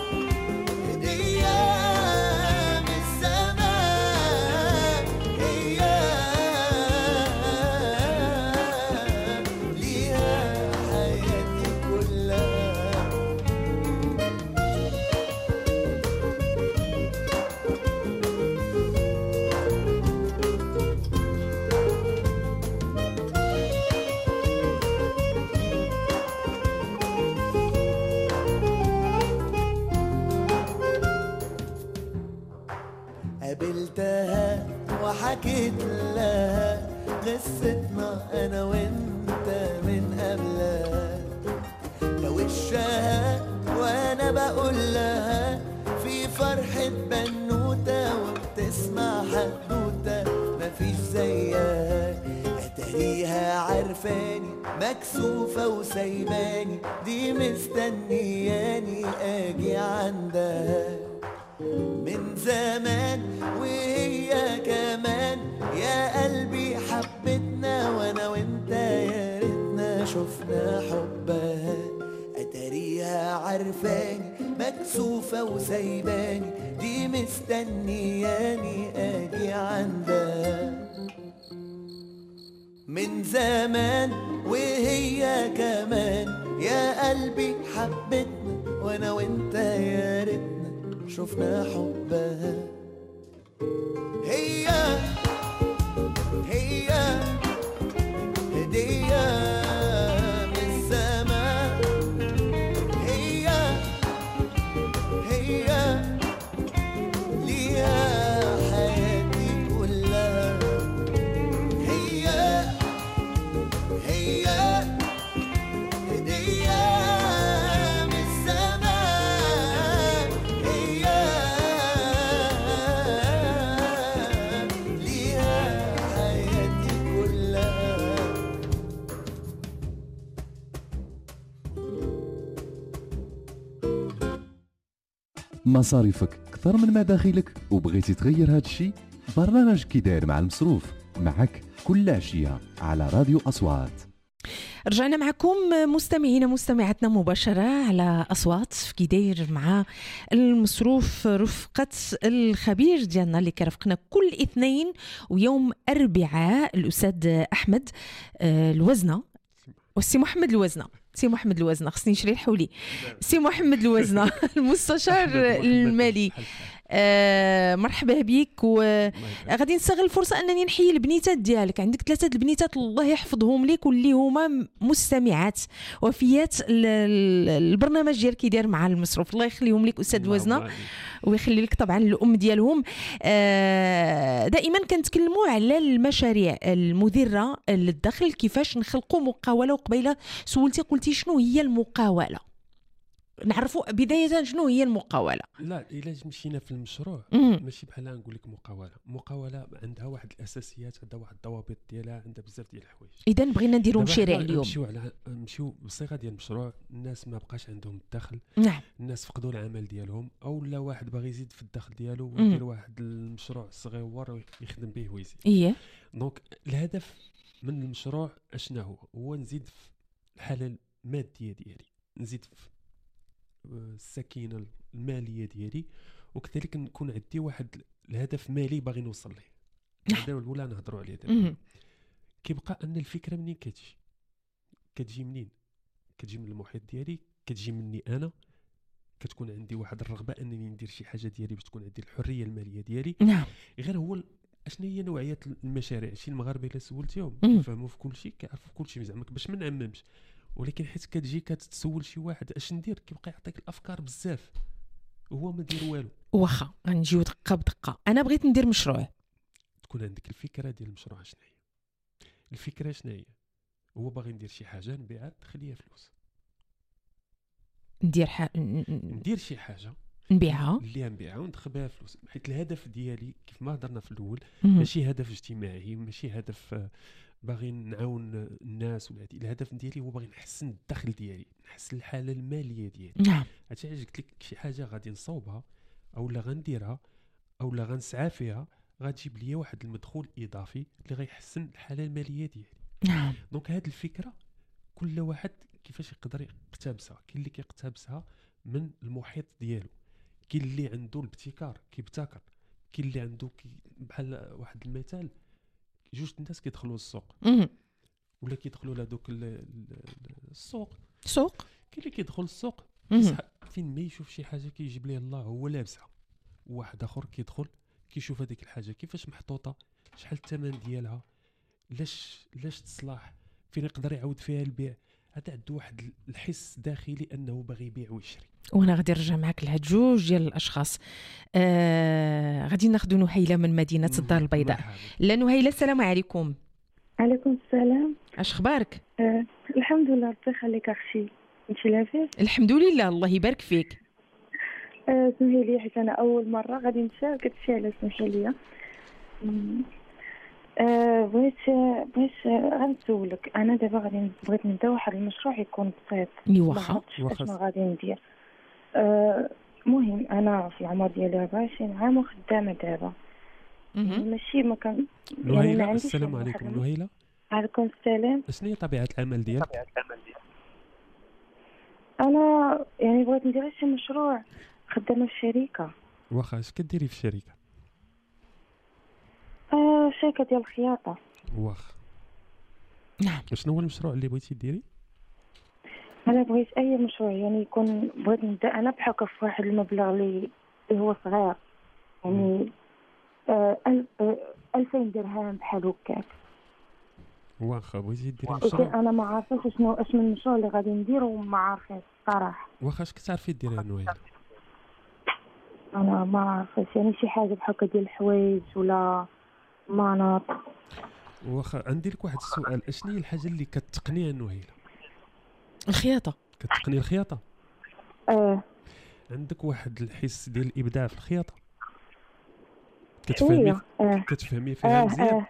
من السماء، هي ليها حياتي كلها. قابلتها وحكيت لها قصتنا انا وانت من قبلها، لو وشها وانا بقول لها في فرحة بنوتة وبتسمع حدوتة مفيش زيها. اتاريها عارفاني مكسوفة وسايباني، دي مستنياني اجي عندها من زمان وهي كمان يا قلبي حبتنا وانا وانت يا ريتنا شفنا حبها. اتاريها عارفاني مكسوفة وسايباني، دي مستنياني اجي عندها من زمان وهي كمان يا قلبي حبتنا وانا وانت يا ريتنا شفنا حبها. هي هدية من السماء، هي ليها حياتي كلها. هي هدية من السماء، هي ليها حياتي كلها. مصاريفك أكثر من مداخلك وبغيتي تغير هذا الشيء؟ برنامج كي داير مع المصروف معك كل عشية على راديو أصوات. رجعنا معكم مستمعينا مستمعاتنا مباشرة على أصوات كي داير مع المصروف، رفقة الخبير ديالنا اللي كرفقنا كل اثنين ويوم أربعاء الأستاذ أحمد الوزنة والسي محمد الوزنة. سي محمد الوزنة خصني نشري الحولي. سي محمد الوزنة المستشار المالي مرحبا بك. وغادي نستغل الفرصه انني نحيي البنيتات ديالك. عندك 3 البنيتات الله يحفظهم لك، واللي هما مستمعات وفيات البرنامج ديالك كيدير مع المصروف. الله يخليهم لك استاذ وزنه، ويخلي لك طبعا الام ديالهم. دائما كنتكلموا على المشاريع المدره للدخل، كيفاش نخلقوا مقاوله. وقبيله سولتي قلتي شنو هي المقاوله، نعرفوا بدايه شنو هي المقاوله. لا الا مشينا في المشروع ماشي بحال نقول لك مقاوله عندها واحد الاساسيات، عندها واحد الضوابط ديالها، عندها بزاف ديال الحوايج. اذا بغينا نديروا مشاريع اليوم، نمشيو بالصيغه ديال المشروع. الناس ما بقاش عندهم الدخل، نعم، الناس فقدوا العمل ديالهم، او لا واحد باغي يزيد في الدخل ديالو ويدير واحد المشروع صغير يخدم به ويزيد. دونك الهدف من المشروع اشنا هو نزيد في الحاله الماديه ديالي، نزيد في السكينه الماليه ديالي، وكذلك نكون عندي واحد الهدف مالي باغي نوصل ليه. هذا ولا نهضروا عليه دابا. كيبقى ان الفكره منين كتجي منين؟ كتجي من المحيط ديالي، كتجي مني انا، كتكون عندي واحد الرغبه انني ندير شي حاجه ديالي باش تكون عندي الحريه الماليه ديالي. نعم. غير هو اشنا هي نوعيه المشاريع. شي المغاربه الا سولتيهم كيفهموا في كل شيء، كيعرفوا في كل شيء زعما باش ما نعممش، ولكن حيت كتجي كتسول شي واحد اش ندير، كيبقى يعطيك الافكار بزاف وهو ما دير والو. واخا غنجيو دقه بدقه. انا بغيت ندير مشروع، تكون عندك الفكره ديال المشروع. شنو هي الفكره؟ شنو هي؟ هو باغي ندير شي حاجه نبيعها تدخل ليا فلوس، ندير شي حاجه نبيعها وندخل بها فلوس. حيت الهدف ديالي كيف ما هضرنا في الاول ماشي هدف اجتماعي، ماشي هدف باغي نعاون الناس ولا هادي. الهدف ديالي هو باغي نحسن الدخل ديالي، نحسن الحاله الماليه ديالي. نعم. هادشي علاش قلت لك شي حاجه غادي نصوبها او لا غنديرها او لا غنسعى فيها غتجيب لي واحد المدخول اضافي اللي غيحسن الحاله الماليه ديالي. نعم. دونك هاد الفكره كل واحد كيفاش يقدر يقتبسها. كاين اللي كيقتبسها من المحيط ديالو، كاين اللي عنده الابتكار كيبتكر، كاين اللي عنده بحال واحد المثال، جوج الناس كيدخلوا للسوق ولا كيدخلوا لهذوك السوق. كاين اللي كيدخل للسوق فين ما يشوف شي حاجه كيجيب ليه الله هو لابسها، وواحد اخر كيدخل كيشوف هذيك الحاجه كيفاش محطوطه، شحال الثمن ديالها، لاش تصلاح، فين يقدر يعاود فيها البيع. هذا عنده واحد الحس داخلي انه باغي يبيع ويشري. وانا غادي نرجع معك لهاد جوج ديال الاشخاص. غادي ناخذ نهيله من مدينه الدار البيضاء. لا نهيله، السلام عليكم. عليكم السلام. اش اخبارك؟ الحمد لله، ربي يخليك اختي. انت لاباس؟ الحمد لله، الله يبارك فيك. سمحي لي حيت انا اول مره غادي نشارك، هادشي علاش سمحي لي. بغيت غنسولك. انا دابا بغيت نبدا واحد المشروع يكون بسيط. واخا شنو غادي ندير؟ مهم انا في العمر ديالي 24 عام وخدامه دابا. ماشي ما كان يعني ما عنديش. السلام عليكم نهيله. عليكم السلام. شنو هي طبيعه العمل ديالك؟ انا يعني بغيت ندير شي مشروع، خدامه في شركه. واخا اش كديري في الشركه؟ شركه ديال الخياطه. واخا نعم. شنو هو المشروع اللي بغيتي ديري؟ انا بغيت اي مشروع يعني يكون، بغيت نبدا انا بحكم في واحد المبلغ اللي هو صغير، يعني 2000 درهم بحال هكاك. واخا بغيتي ديري مشروع. انا ما عارفاش شنو اش من المشروع اللي غادي ندير وما عارفاش الصراحه. واخا اش كتعرفي ديري نويل؟ انا ما عارفاش يعني شي حاجه بحال ديال الحوايج ولا مناط. واخا عندي لك واحد السؤال، اشنو هي الحاجه اللي كتقنيها نويل؟ الخياطه. كتقني الخياطه؟ عندك واحد الحس ديال الابداع في الخياطه؟ كتفهمي فيها مزيان؟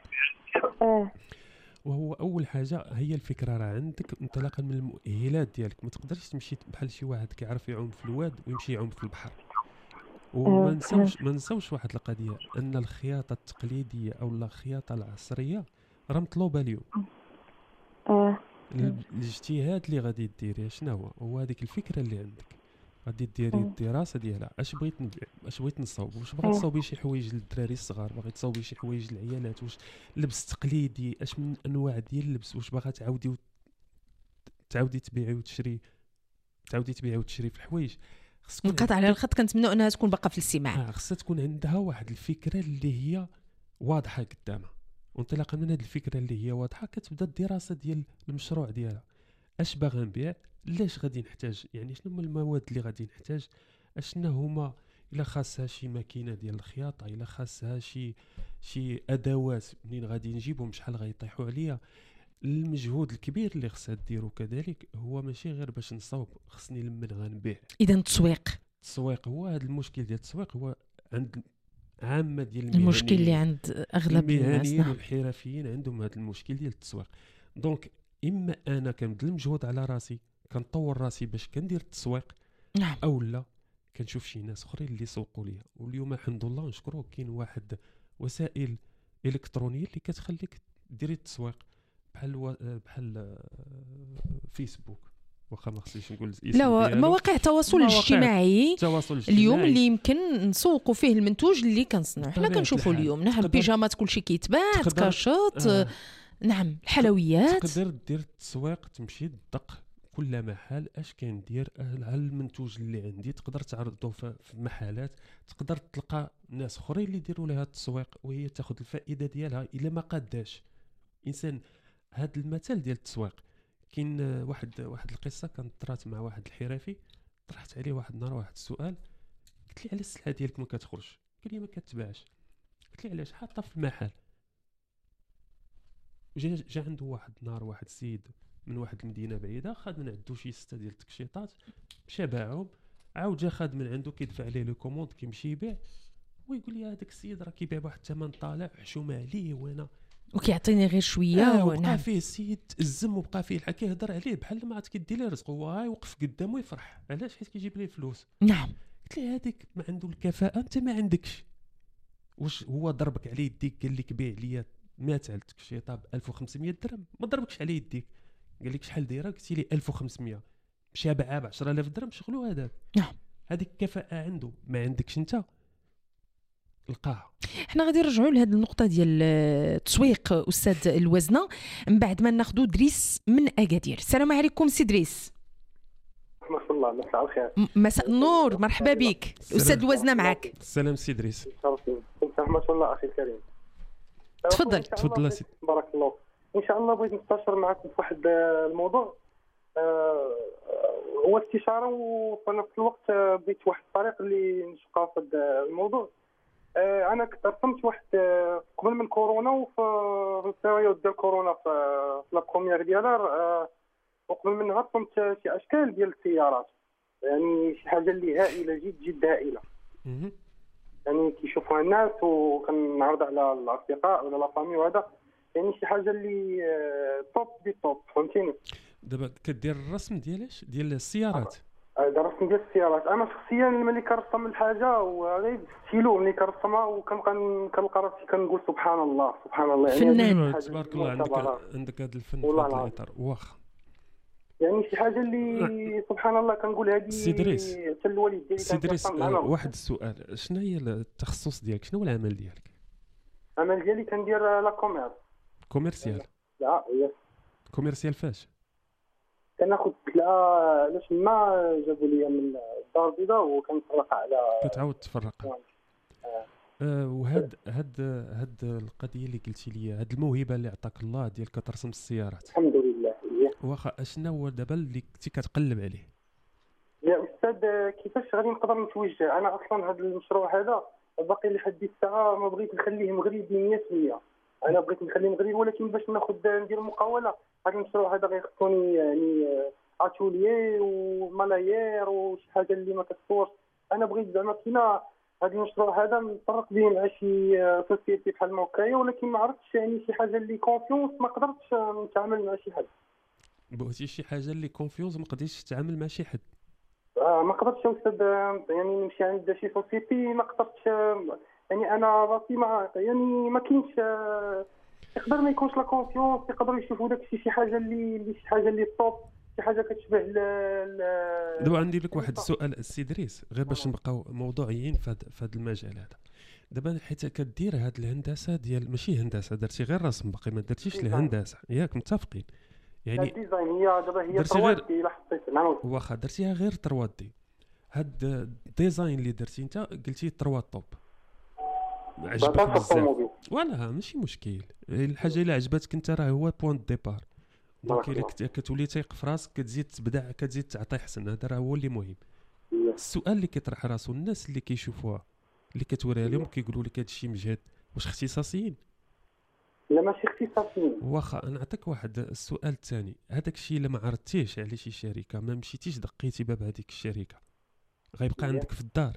وهو اول حاجه هي الفكره راه عندك انطلاقا من المؤهلات ديالك. ما تقدرش تمشي بحال شي واحد كيعرف يعوم في الواد ويمشي يعوم في البحر. وما نساوش واحد القضيه، ان الخياطه التقليديه او الخياطه العصريه راه مطلوبه اليوم. الاجتهاد اللي غادي ديريه شنو هو هذيك الفكره اللي عندك، غادي ديري الدراسه ديالها. اش بغيت نبيع، اش بغيت نصاوب، واش باغي تصاوبي شي حوايج للدراري الصغار، باغي تصاوبي شي حوايج للعيالات، واش لبس تقليدي، اش من انواع ديال اللبس، واش باغا تعاودي تبيعي وتشري في الحوايج. انقطع على الخط، كنتمنى انها تكون باقا في الاستماع. خصها تكون عندها واحد الفكره اللي هي واضحه قدامها، وانطلاقا من هذه الفكره اللي هي واضحه كتبدا الدراسه ديال المشروع ديالها. اش باغا نبيع، لاش غادي نحتاج، يعني شنو هما المواد اللي غادي نحتاج، اشنا هما، الا خاصها شي ماكينه ديال الخياطه، الا خاصها شي ادوات منين غادي نجيبهم، شحال غيطيحوا عليا. المجهود الكبير اللي خصها ديرو كذلك هو ماشي غير باش نصاوب، خصني لمن غنبيع. اذا التسويق هو هذا المشكل ديال التسويق، هو عند عامه ديال المشكل اللي عند اغلب الناس والحرفيين عندهم هذا المشكل ديال التسويق. دونك اما انا كنبذل مجهود على راسي، كنطور راسي باش كندير التسويق، نعم، او لا كنشوف شي ناس اخرين اللي يسوقوا ليا. واليوم الحمد لله نشكروه كاين واحد وسائل الكترونيه اللي كتخليك ديري التسويق بحال فيسبوك، واخا ما خصنيش نقول الاسم، لا مواقع التواصل الاجتماعي اليوم اللي يمكن نسوقوا فيه المنتوج اللي كنصنعوا. حنا كنشوفوا اليوم نعم البيجامات كلشي كيتباع، تكاشط، نعم الحلويات. تقدر دير التسويق، تمشي تدق كل محل اش كندير على المنتوج اللي عندي، تقدر تعرضه في محلات، تقدر تلقى ناس اخرين اللي يديروا لها التسويق وهي تاخذ الفائده ديالها الا ما قاداش انسان. هذا المثل ديال التسويق كاين واحد القصه كانت طرات مع واحد الحرفي، طرحت عليه واحد النهار واحد السؤال، قلت لي على السلعه ديالك ما كتخرج؟ قال لي ما كتباعش. قلت لي علاش؟ حاطه في المحل. جا عنده واحد النهار واحد السيد من واحد المدينه بعيده، خاد من عنده شي 6 ديال التكشيطات، مشى باعهم، عاود جا خاد من عنده كيدفع عليه لو كوموند، كيمشي يبيع، ويقول لي هذاك السيد راه كيبيع بواحد الثمن طالع، حشومه عليه وانا وكيعطيني غير شويه. وبقى فيه السيد الزم، وبقى فيه الحكي يهضر عليه بحال ما عاد كيدي ليه رزق، هو هاي وقف قدامه يفرح. علاش؟ حيت كيجيب ليه فلوس. نعم. قلت لي هذيك ما عنده الكفاءه، انت ما عندكش. واش هو ضربك على يديك قال لك بيع لي 100 تاع التكشيطه ب 1500 درهم؟ ما ضربكش على يديك، قال لك شحال دايره؟ قلت لي 1500. مشى باعها ب 10000 درهم، شغلو هذاك. نعم. هذيك الكفاءه عنده، ما عندكش انت، لقاها. احنا غادي نرجعوا لهذه النقطه ديال التسويق استاذ الوزنه من بعد ما ناخذوا دريس من اكادير. السلام عليكم سي دريس. ما شاء الله، مساء الخير. مساء النور، مرحبا بك استاذ الوزنه معك. السلام سي دريس. ما شاء الله اخي الكريم. تفضل سي. بارك الله. ان شاء الله بغيت نستشير معك في واحد الموضوع، هو استشاره، وفي نفس الوقت بغيت واحد الطريق اللي نشقى في هذا الموضوع. انا كنت رسمت واحد قبل من كورونا، وفي البيريود ديال كورونا في لا بروميير ديالها، وقبل منها رسمت شي اشكال ديال السيارات، يعني شي حاجه اللي هائله جد هائله، يعني كيشوفوها الناس وكنعرض على الاصدقاء ولا لا فامي، وهذا يعني شي حاجه اللي توب دي توب، فهمتيني. دابا كدير الرسم ديال السيارات؟ هذا الرسم ديال السيارات. انا شخصيا ملي كنرسم الحاجه وغير ستيلو، ملي كنرسمها وكنبقى كنلقى راسي كنقول سبحان الله سبحان الله، يعني فنان تبارك الله. عندك هذا الفن في هذا الاطار، واخا يعني شي حاجه اللي سبحان الله كنقول هذه. سيدريس، حتى الوالد ديالي سيدريس، واحد السؤال، شنو هي التخصص ديالك؟ شنو هو العمل ديالك؟ العمل ديالي كندير لا كوميرسيال. لا هي كوميرسيال فاش؟ كناخذ علاش ما جابوا لي من الدار البيضاء، وكنتفرق على كتعاود تفرق. هاد القضيه اللي قلتي لي، هاد الموهبه اللي عطاك الله ديال كترسم السيارات، الحمد لله. واخا اشنا هو دابا اللي كنتي كتقلب عليه؟ يا استاذ كيفاش غادي نقدر نتوجه؟ انا اصلا هذا المشروع هذا باقي لحد الساعه ما بغيت نخليه مغربي 100%. انا بغيت نخليه مغربي، ولكن باش ندير مقاوله هذا المشروع هذا غيخصوني يعني اتوليي وملايير وشي حاجه اللي ما كتصورش. انا بغيت زعما كينا هذا المشروع هذا نطرق به مع شي سوسيتي بحال موكايه، ولكن ما عرفتش يعني شي حاجه اللي كونفيونس، ما قدرتش نتعامل مع شي حد. بغيتي شي حاجه اللي كونفيونس ما قدرتيش تتعامل مع شي حد؟ ما قدرتش استاذ، يعني نمشي عند شي سوسيتي ما قدرتش، يعني انا راسي ما كاينش، يقدر ما يكونش لا كونفيونس، يقدروا يشوفوا داك شي حاجه اللي طوب، شي حاجه كتشبه دابا عندي لك واحد السؤال السي دريس، غير باش نبقاو موضوعيين في هذا المجال هذا. دابا حيت كدير هاد الهندسه ديال ماشي هندسه، درتي غير رسم، باقي ما درتيش الهندسه، ياك متفقين؟ يعني الديزاين هي دابا هي 3D الا حطيت. واخا درتيها غير 3D. هاد الديزاين اللي درتي انت قلتي 3 طوب عجبك بزاف ولا ماشي مشكل. الحاجه اللي عجبتك انت راه هو بوين ديبار. دونك الا كتولي تيق في راسك كتزيد تبدع كتزيد تعطي حسن. هذا راه هو اللي مهم. السؤال اللي كيطرح راسو الناس اللي كيشوفوها اللي كتوريها لهم كيقولوا لك هذا الشيء مجهد، واش اختصاصيين؟ لا ماشي اختصاصيين. واخا نعطيك واحد السؤال الثاني. هذاك الشيء الا ما عرضتيش على شي شركه ما مشيتيش دقيتي باب هذيك الشركه غيبقى عندك في الدار؟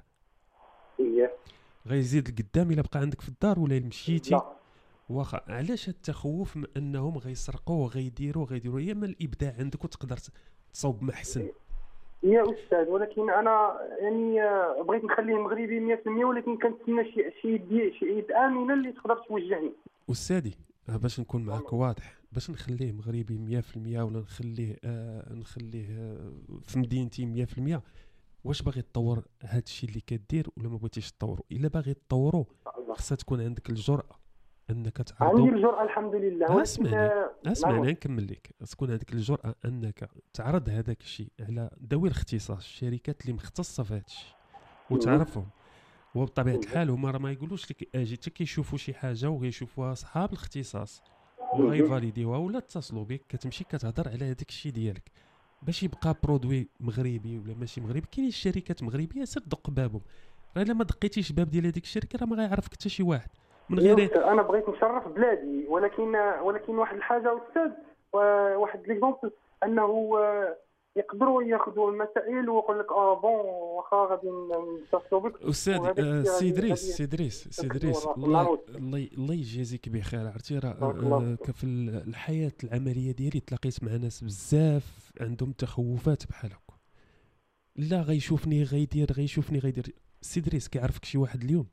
غيزيد لقدام الا بقى عندك في الدار ولا مشيتي؟ واخا علاش التخوف من انهم غيسرقوا وغيديروا يا اما الابداع عندك وتقدر تصوب ما احسن؟ يا استاذ ولكن انا يعني بغيت نخليه مغربي 100% ولكن كنتسنى شي يد امنه اللي تقدر توجهني. استاذي باش نكون معك واضح، باش نخليه مغربي 100% ولا نخليه في مدينتي 100%، واش باغي تطور هذا الشيء اللي كدير ولا ما بغيتيش تطورو؟ الا باغي تطورو خصها تكون عندك الجرأة انك تعرضو. عندي الجرأة الحمد لله. اسمعني نكمل لك. تكون عندك الجرأة انك تعرض هذاك الشيء على ذوي الاختصاص، الشركات اللي مختصة في هذا الشيء وتعرفهم. وبطبيعة الحال هما راه ما يقولوش لك اجي حتى كيشوفوا شي حاجة وغيشوفوها اصحاب الاختصاص وغيفاليديوها ولا اتصلوا بك كتمشي كتهضر على هذاك الشيء ديالك باش يبقى برودوي مغربي ولا ماشي مغربي. كاينين الشركات مغربيه سير دق بابهم، راه الا ما دقيتيش باب ديال هذيك الشركه راه ما غيعرفك حتى شي واحد من غير. انا بغيت نشرف بلادي ولكن واحد الحاجه استاذ، واحد ليكزومبل انه يقدروا ياخذوا المسائل ويقول لك بون واخا غادي نتصلوا بك. استاذ سي إدريس الله يجازيك بخير. عرفتي راه في الحياه العمليه ديالي تلاقيت مع ناس بزاف عندهم تخوفات بحال هكا. لا غيشوفني غيدير سي إدريس كيعرفك شي واحد اليوم؟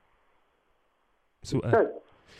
سؤال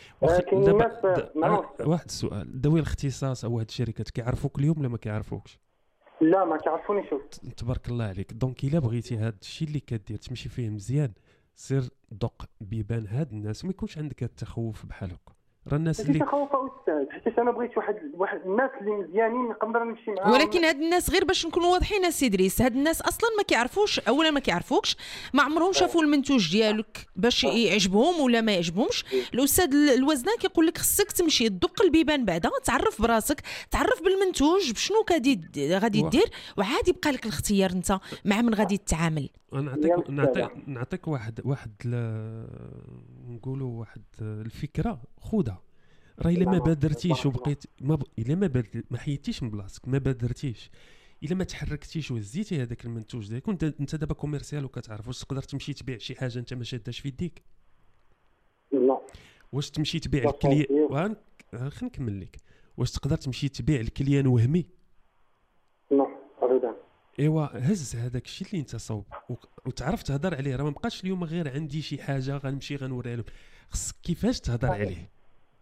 واحد السؤال، ذوي الاختصاص او هاد الشركات كيعرفوك اليوم ولا ما كيعرفوكش؟ لا ما كيعرفونيش. تبارك الله عليك. دونك الا بغيتي هذا الشيء اللي كدير تمشي فيه مزيان سير دق بيبان هاد الناس وما يكونش عندك التخوف بحال هكا. راه الناس اللي تخوف استاذ حيت انا بغيت واحد الناس اللي مزيانين نقدر نمشي معاهم. ولكن هاد الناس غير باش نكونوا واضحين السي إدريس، هاد الناس اصلا ما كيعرفوش، اولا ما كيعرفوكش، ما عمرهم شافوا المنتوج ديالك باش يعجبهم ولا ما يعجبهمش. الاستاذ الوزنه كيقول لك خصك تمشي تدق البيبان بعدا، تعرف براسك، تعرف بالمنتوج بشنو غادي دير، وعاد يبقى لك الاختيار انت مع من غادي تتعامل. نعطيك واحد نقولوا واحد الفكره خذها. راه الا ما بادرتيش وبقيت الا ما حيدتيش من بلاصتك، ما بادرتيش، الا ما تحركتيش وهزيتي هذاك المنتوج ديالك انت دابا كوميرسيال وكتعرف واش تقدر تمشي تبيع شي حاجه انت ما شاداش في يديك؟ لا. واش تمشي تبيع الكليان؟ خلينا نكمل لك. واش تقدر تمشي تبيع الكليان وهمي؟ لا ابدا. ايوا هز هذاك الشيء اللي انت صوب وتعرف تهضر عليه. راه ما بقاش اليوم غير عندي شي حاجه غنمشي غنوريها لهم، خصك كيفاش تهضر عليه.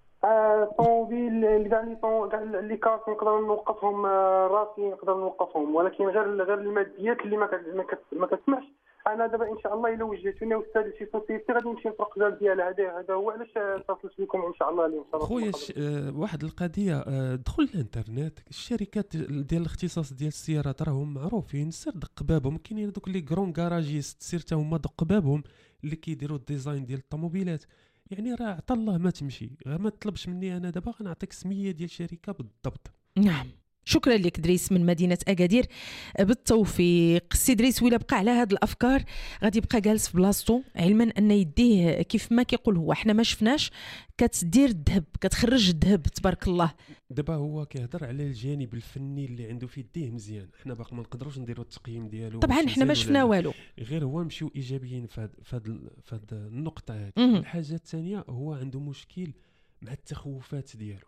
طوموبيل كاع اللي كاس نقدر نوقفهم، راسي نقدر نوقفهم، ولكن غير الماديات اللي ما كتسمعش. انا دابا ان شاء الله الا وجهتوني استاذ لشي سوسيتي غادي نمشي نطرق الباب ديالها. هذا هو علاش اتصلت بكم ان شاء الله اليوم. خويا واحد القضيه، دخل الانترنت، الشركات ديال الاختصاص ديال السيارات راهم معروفين، سير دق بابهم. كاينين دوك لي كرون كاراجيست سير حتى هما دق بابهم اللي كيديروا الديزاين ديال الطوموبيلات. يعني راه عطا الله ما تمشي، غير ما تطلبش مني انا دابا غنعطيك سميه ديال شركه بالضبط. نعم شكرا لك إدريس من مدينة أكادير. بالتوفيق. سي إدريس ولا بقى على هاد الأفكار غادي يبقى جالس في بلاصتو، علما أن يديه كيف ما كيقول هو احنا ما شفناش كتدير الذهب، كتخرج الذهب تبارك الله. دابا هو كيهضر على الجانب الفني اللي عنده في يديه مزيان. حنا باقي ما نقدروش نديروا التقييم ديالو طبعا، حنا ما شفنا والو، غير هو نمشيو ايجابيين في هاد النقطه هذه. الحاجه الثانيه هو عنده مشكل مع التخوفات ديالو.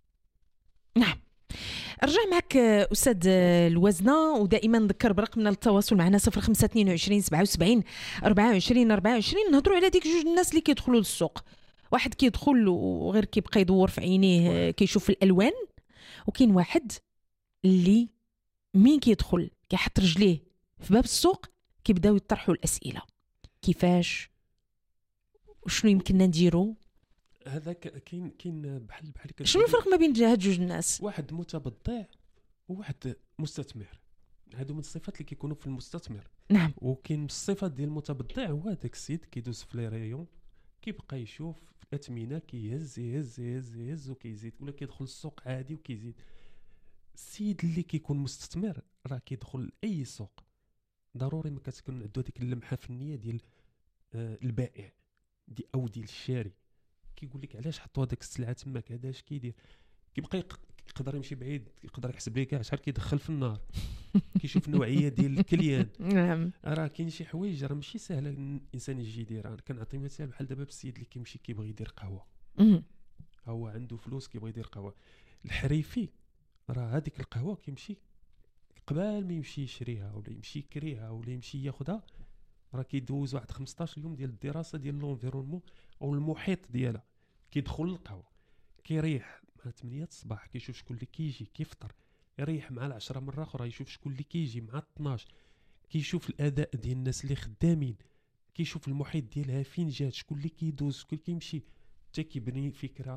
نعم ارجع معك استاذ الوزنه، ودائما نذكر برقمنا للتواصل معنا 0522 77 24 24. نهضروا على ديك جوج الناس اللي كيدخلوا للسوق. واحد كيدخل وغير كيبقى يدور في عينيه كيشوف الالوان، وكاين واحد اللي مين كيدخل كيحط رجليه في باب السوق كيبداو يطرحوا الاسئله كيفاش وشنو يمكننا نديرو. هذا كاين بحال شنو الفرق ما بين هاد جوج الناس؟ واحد متبضع وواحد مستثمر. هادو من الصفات اللي كيكونوا في المستثمر. نعم. وكاين من الصفات ديال المتبضع هو هذاك السيد كيدوز في لي ريون كيبقى يشوف الاثمنه كيهز يهز يهز يهز وكيزيد، ولا كيدخل السوق عادي وكيزيد. السيد اللي كيكون مستثمر راه كيدخل اي سوق ضروري ما كتكون عنده ديك اللمحه فنيه ديال البائع او ديال الشاري. كيقول لك علاش حطوا هذاك السلعه تماك، هذا اش كيدير. كيبقى يقدر يمشي بعيد، يقدر يحسب ليه كاع شحال كيدخل في النار. كيشوف نوعيه ديال الكليان. نعم. راه كاين شي حوايج راه ماشي سهله الانسان يجي يديرها. كنعطي مثال بحال دابا بالسيد اللي كيمشي كيبغي يدير قهوه، هو عنده فلوس كيبغي يدير قهوه. الحريفي راه هذيك القهوه كيمشي قبل ما يمشي يشريها ولا يمشي يكريها ولا يمشي ياخذها، راه كيدوز واحد 15 يوم ديال الدراسه ديال لونفيرونمون او المحيط ديالها. كيدخل للقهوه كيريح مع 8 الصباح، كيشوف شكون اللي كيجي كيفطر، يريح مع 10 مره اخرى، يشوف شكون اللي كيجي مع 12، كيشوف الاداء ديال الناس اللي خدامين، كيشوف المحيط ديالها فين جات، شكون اللي كيدوز شكون اللي كيمشي، حتى كيبني فكره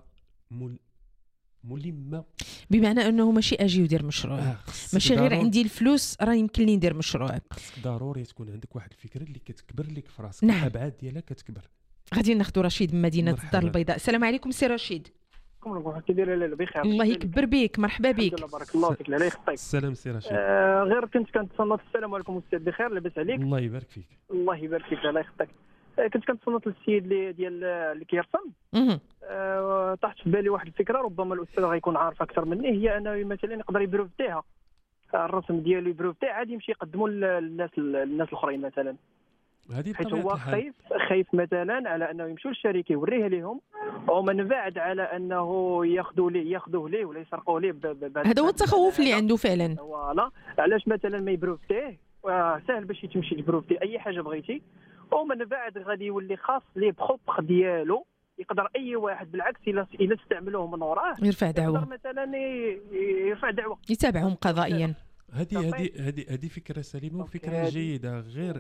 ملمه. بمعنى انه ماشي اجي ودير مشروع، ماشي غير عندي الفلوس راه يمكن لي ندير مشروع. خصك ضروري تكون عندك واحد الفكره اللي كتكبر لك في راسك. نعم. الابعاد ديالها كتكبر. غادي ناخذ رشيد من مدينه الدار البيضاء. السلام عليكم سي رشيد. كي داير لاله بخير؟ الله يكبر بك، مرحبا بك. بارك الله فيك. الله يخطيك. السلام سي رشيد. غير كنت كنتصنت. السلام عليكم استاذ بخير، لاباس عليك؟ الله يبارك فيك. الله يبارك فيك. الله يخطيك. كنت كنتصنت للسيد اللي كيرسم. طاحت في بالي واحد الفكره، ربما الاستاذ غيكون عارف اكثر مني، هي انه مثلا يقدر يبروفتيها الرسم ديالو، يبروفتيه عادي يمشي يقدموا للناس الاخرين مثلا. حيت هو خايف مثلا على انه يمشوا للشركه يوريها لهم، او من بعد على انه ياخذوه ليه ولا يسرقوه ليه. هذا هو التخوف اللي عنده فعلا. فوالا علاش مثلا ما يبروفتيه، سهل باش تمشي تبروفتي اي حاجه بغيتي، ومن بعد غادي يولي خاص ليه بخوب ديالو. يقدر اي واحد بالعكس الا استعملوه من وراه يرفع دعوه، مثلا يرفع دعوه يتابعهم قضائيا. هذه فكره سليمه وفكره جيده. غير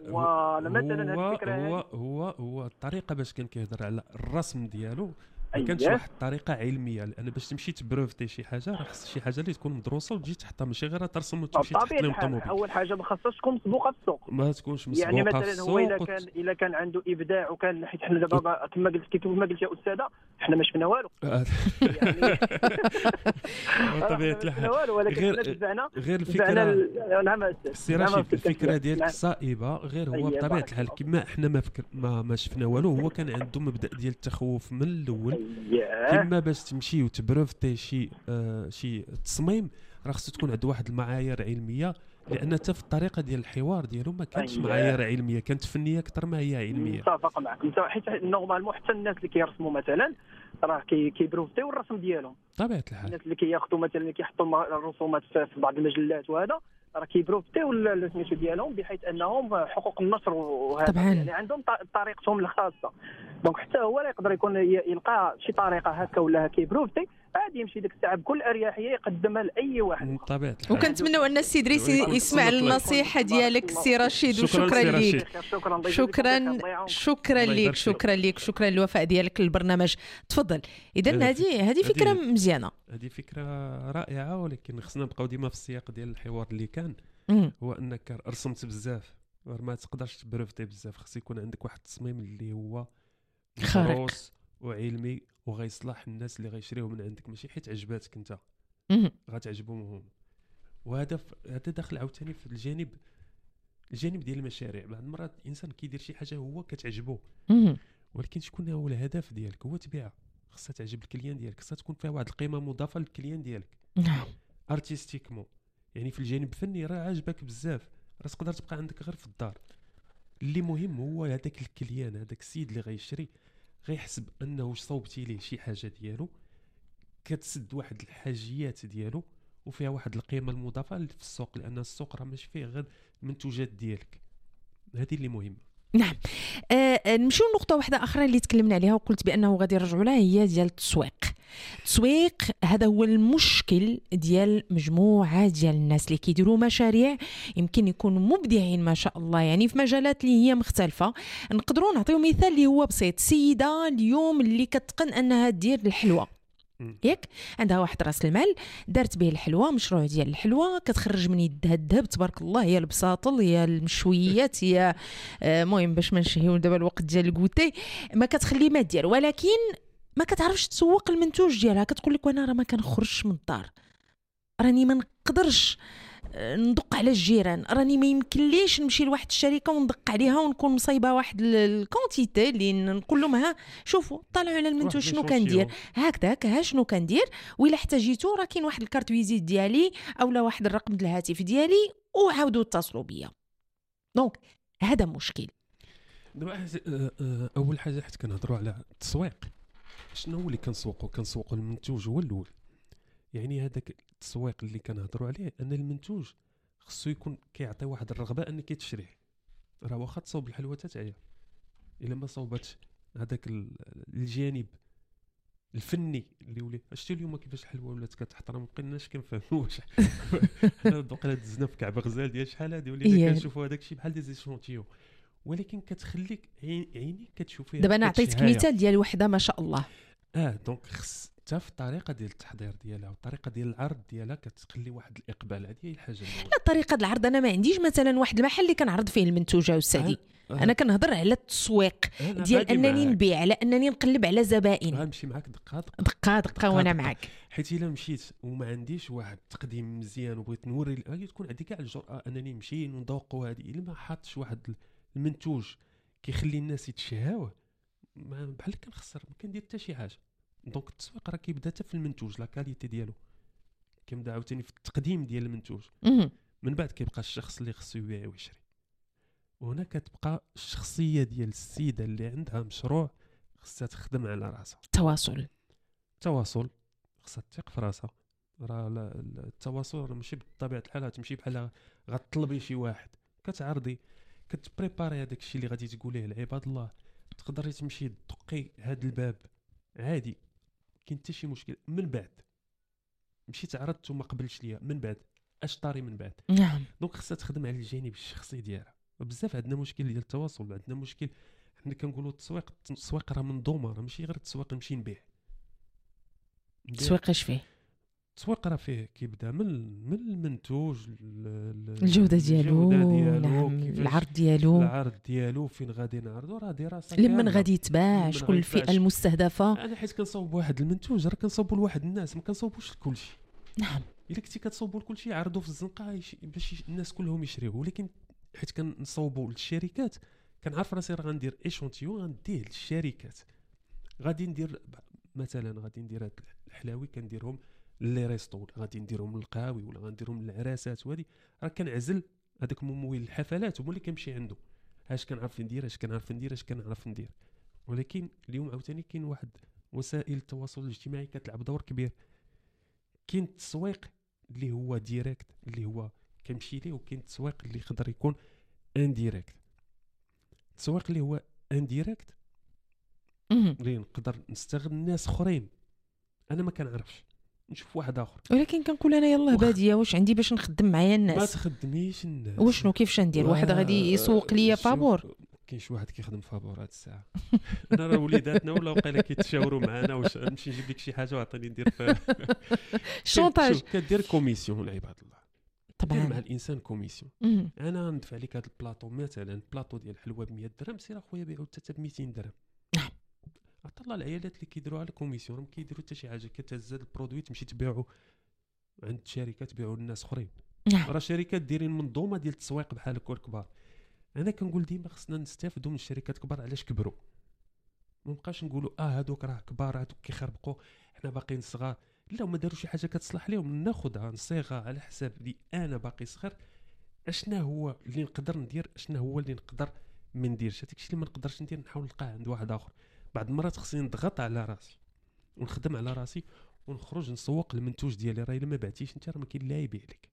هو الطريقه باش كان كيهضر على الرسم ديالو ما كانش واحد الطريقه علميه، لان باش تمشي تبروفتي شي حاجه راه خص شي حاجه اللي تكون مدروسه وتجي تحطها، ماشي غير ترسم وتمشي تحط لهم الطوموبيل. اول حاجه ما خاصهاش تكون مسبوقه في السوق، ما تكونش مسبوقه يعني في مثلا السوق. هو الا كان عنده ابداع، وكان حيت حنا دابا كما قلت يا استاذه حنا ما شفنا والو يعني بطبيعه الحال. غير الفكره سي رشيد، الفكره ديالك صائبه، غير هو بطبيعه الحال كما حنا ما شفنا والو. هو كان عنده مبدا ديال التخوف من الاول، كما باش تمشي وتبروفتي شي تصميم راه خصو تكون عنده واحد المعايير علميه، لان حتى في الطريقه ديال الحوار ديالو ما كانتش معايير علميه، كانت فنيه اكثر ما هي علميه. متفق معك انت، حيت نورمالمون حتى الناس اللي كيرسموا مثلا راه كيبروفتيو الرسم ديالهم طبيعه الحال. الناس اللي كياخذوا مثلا اللي كيحطوا الرسومات في بعض المجلات وهذا راه كيبروفتيو سميتو ديالهم، بحيث انهم حقوق النشر وهذا يعني عندهم طريقتهم الخاصه. دونك حتى هو يقدر يكون يلقى شي طريقه هكا ولا كيبروفتي عادي يمشي ديك الساعه بكل اريحيه يقدمها لاي واحد بطبيعه الحال. وكنتمنوا ان السي دريس يسمع النصيحه ديالك سي رشيد، وشكرا ليك. شكرا ليك للوفاء ديالك للبرنامج. تفضل. اذا هذه فكره مزيانه، هذه فكره رائعه، ولكن خصنا نبقاو ديما في السياق ديال الحوار اللي كان هو انك رسمت بزاف ما تقدرش تبروفتي بزاف. خص يكون عندك واحد التصميم اللي هو خارق وعلمي وغيصلح الناس اللي غيشريوه من عندك، ماشي حيت عجباتك انت غتعجبهم هم. وهذا داخل عاوتاني في الجانب ديال المشاريع. بعض المرات الانسان كيدير شي حاجه هو كتعجبو، ولكن شكون هو الهدف ديالك؟ هو تبيعها، خصها تعجب الكليان ديالك، خصها تكون فيها واحد القيمه مضافه للكليان ديالك. ارتستيكمون يعني في الجانب الفني راه عاجبك بزاف، راه تقدر تبقى عندك غير في الدار. اللي مهم هو هذاك الكليان، هذاك السيد اللي غيشري غيحسب انه صوبتي ليه شي حاجه ديالو كتسد واحد الحاجيات ديالو وفيها واحد القيمه المضافه في السوق، لان السوق راه ماشي فيه غير المنتوجات ديالك. هذه اللي مهمه. نعم. نمشيو لنقطة واحدة أخرى اللي تكلمنا عليها وقلت بأنه غادي نرجعوا لها، هي ديال التسويق. هذا هو المشكل ديال مجموعة ديال الناس اللي كيديروا مشاريع يمكن يكونوا مبدعين ما شاء الله، يعني في مجالات اللي هي مختلفة. نقدروا نعطيو مثال اللي هو بسيط. سيدة اليوم اللي كتقن أنها دير الحلوى، ياك عندها واحد راس المال دارت به الحلوى، مشروع ديال الحلوى كتخرج من يدها الذهب تبارك الله، هي البساطل هي المشويات هي المهم باش ما نشهيو دابا الوقت ديال الكوتي ما كتخلي ما دير، ولكن ما كتعرفش تسوق المنتوج ديالها. كتقول لك وانا راه ما كنخرجش من الدار، راني ما نقدرش ندق على الجيران، راني ما يمكنليش نمشي لواحد الشركه وندق عليها ونكون مصايبه واحد الكونتيتي اللي نقول لهم ها شوفوا طلعوا على المنتوج شنو كندير هكذاك، ها شنو كندير، وإلا احتاجيتو راه كاين واحد الكارت فيزيت ديالي اولا واحد الرقم ديال الهاتف ديالي وعاودوا اتصلوا بيا. دونك هذا مشكل. دابا اول حاجه حيت كنهضروا على التسويق، شنو هو اللي كنسوقوا المنتوج هو الاول. يعني هذاك التسويق اللي كنهضروا عليه ان المنتوج خصو يكون كيعطي واحد الرغبه انك تشريه. راه واخا تصوب الحلوى تاعها الا ما صوبتش هذاك الجانب الفني اللي ولي شتي اليوم كيفاش الحلوى ولات كتحترم، ما بقيناش كنفهموش. حنا دوك دزنا في كعب غزال ديال شحال هادي ولينا كنشوفوا هذاك الشيء بحال دي زيشونتيو، ولكن كتخليك عينيك كتشوف فيها. دابا انا عطيتك مثال ديال وحده ما شاء الله. دونك خص حتى في الطريقه ديال التحضير ديالها والطريقه ديال العرض ديالها كتخلي واحد الاقبال. هذه هي الحاجه الاولى. لا طريقه العرض انا ما عنديش مثلا واحد المحل اللي كنعرض فيه المنتوجه والسادي. انا كنهضر على التسويق ديال انني نبيع، على انني نقلب على زبائن. غنمشي معاك دقه وانا معاك، حيت الا مشيت وما عنديش واحد التقديم مزيان وبغيت نوري تكون عندي كاع الجرأه انني نمشي ونذوق. هذه الا ما حاطش واحد المنتوج كيخلي الناس يتشهاوه بحال كنخسر، ما كندير حتى شي حاجه. دونك التسويق راه كيبدا حتى في المنتوج، لا كاليتي ديالو كيبدا عاوتاني في التقديم ديال المنتوج. من بعد كيبقى الشخص اللي خصو يبيع ويشري، وهنا كتبقى الشخصيه ديال السيده اللي عندها مشروع خصها تخدم على راسها. التواصل خصها تثق في راسها. راه التواصل راه ماشي بطبيعه الحال تمشي بحال غتطلبي شي واحد، كتعرضي كتبريباري هذاك الشيء اللي غادي تقوليه لعباد الله. تقدري تمشي تدقي هذا الباب عادي، كاين حتى شي مشكل. من بعد مشيت عرضت وما قبلش ليا، من بعد اش طاري من بعد. نعم. دونك خصها تخدم على الجانب الشخصي ديالها. بزاف عندنا مشكل ديال التواصل، عندنا مشكل. حنا كنقولوا التسويق راه منظومه، راه ماشي غير التسويق نمشي نبيع. التسويق اش فيه؟ التسويق راه فيه كيبدا من المنتوج، الجوده ديالو، العرض ديالو فين غادي نعرضوا، راه دراسه لمن غادي يتباع، شكون الفئه المستهدفه. انا حيت كنصاوب واحد المنتوج راه كنصاوبوا لواحد الناس، ما كنصاوبوش لكلشي. نعم. الا كنتي كتصاوبوا لكلشي عرضوا في الزنقه باش الناس كلهم يشريوه، ولكن حيت كنصاوبوا للشركات كنعرف راسي راه غندير ايشونتيون غنديه للشركات. غادي ندير مثلا هاد الحلاوي كنديرهم لي ريستو، غادي نديرهم للقهاوي ولا غنديرهم للعراسات، وهذه راه كنعزل هذاك ممول الحفلات هما اللي كنمشي عنده. اش كنعرف ندير. ولكن اليوم عاوتاني كاين واحد وسائل التواصل الاجتماعي كتلعب دور كبير. كاين التسويق اللي هو ديريكت اللي هو كنمشي ليه، وكاين التسويق اللي يقدر يكون انديريكت. التسويق اللي هو انديريكت اللي نقدر نستغل الناس اخرين انا ما كنعرفش، نشوف واحد اخر، ولكن كنقول انا يلاه باديه واش عندي باش نخدم معايا الناس. ما تخدميش الناس وشنو كيفاش ندير؟ واحد غادي يسوق ليا فابور. كاين شي واحد كيخدم فابور هاد الساعه. انا راه وليداتنا ولا وقيله كيتشاوروا معنا واش نمشي نجيب لك شي حاجه وعطيني ندير في الشونطاج. كدير كوميسيون لعباد الله طبعا مع الانسان كوميسيون. انا ندفع لك هذا البلاطو مثلا، البلاطو ديال الحلوى ب 100 درهم، سير اخويا بيعو حتى ب 200 درهم. نعم. عطا العيالات اللي كيديروا على الكوميسيون ما كيديروا حتى شي حاجه، كتزاد البرودوي تمشي تبيعو عند شركات تبيعوا للناس اخرين. نعم. راه شركات دايرين منظومه ديال التسويق بحال هكا كبار. انا كنقول ديما خصنا نستافدوا من الشركات كبار. علاش كبروا؟ ما نبقاش نقولوا هادوك راه كبار هادوك كيخربقوا حنا باقيين صغار. لا، ما داروا شي حاجه كتصلح لهم، ناخذها نصيغها على حساب لي انا باقي صغير. اشنا هو اللي نقدر ندير، اشنا هو اللي نقدر ما نديرش. هذاك الشيء اللي ما نقدرش ندير نحاول نلقاه عند واحد اخر. بعض المرات خصني نضغط على راسي ونخدم على راسي ونخرج نسوق المنتوج ديالي. راه الا ما بعتيش انت راه ما كاين لا يبيع لك.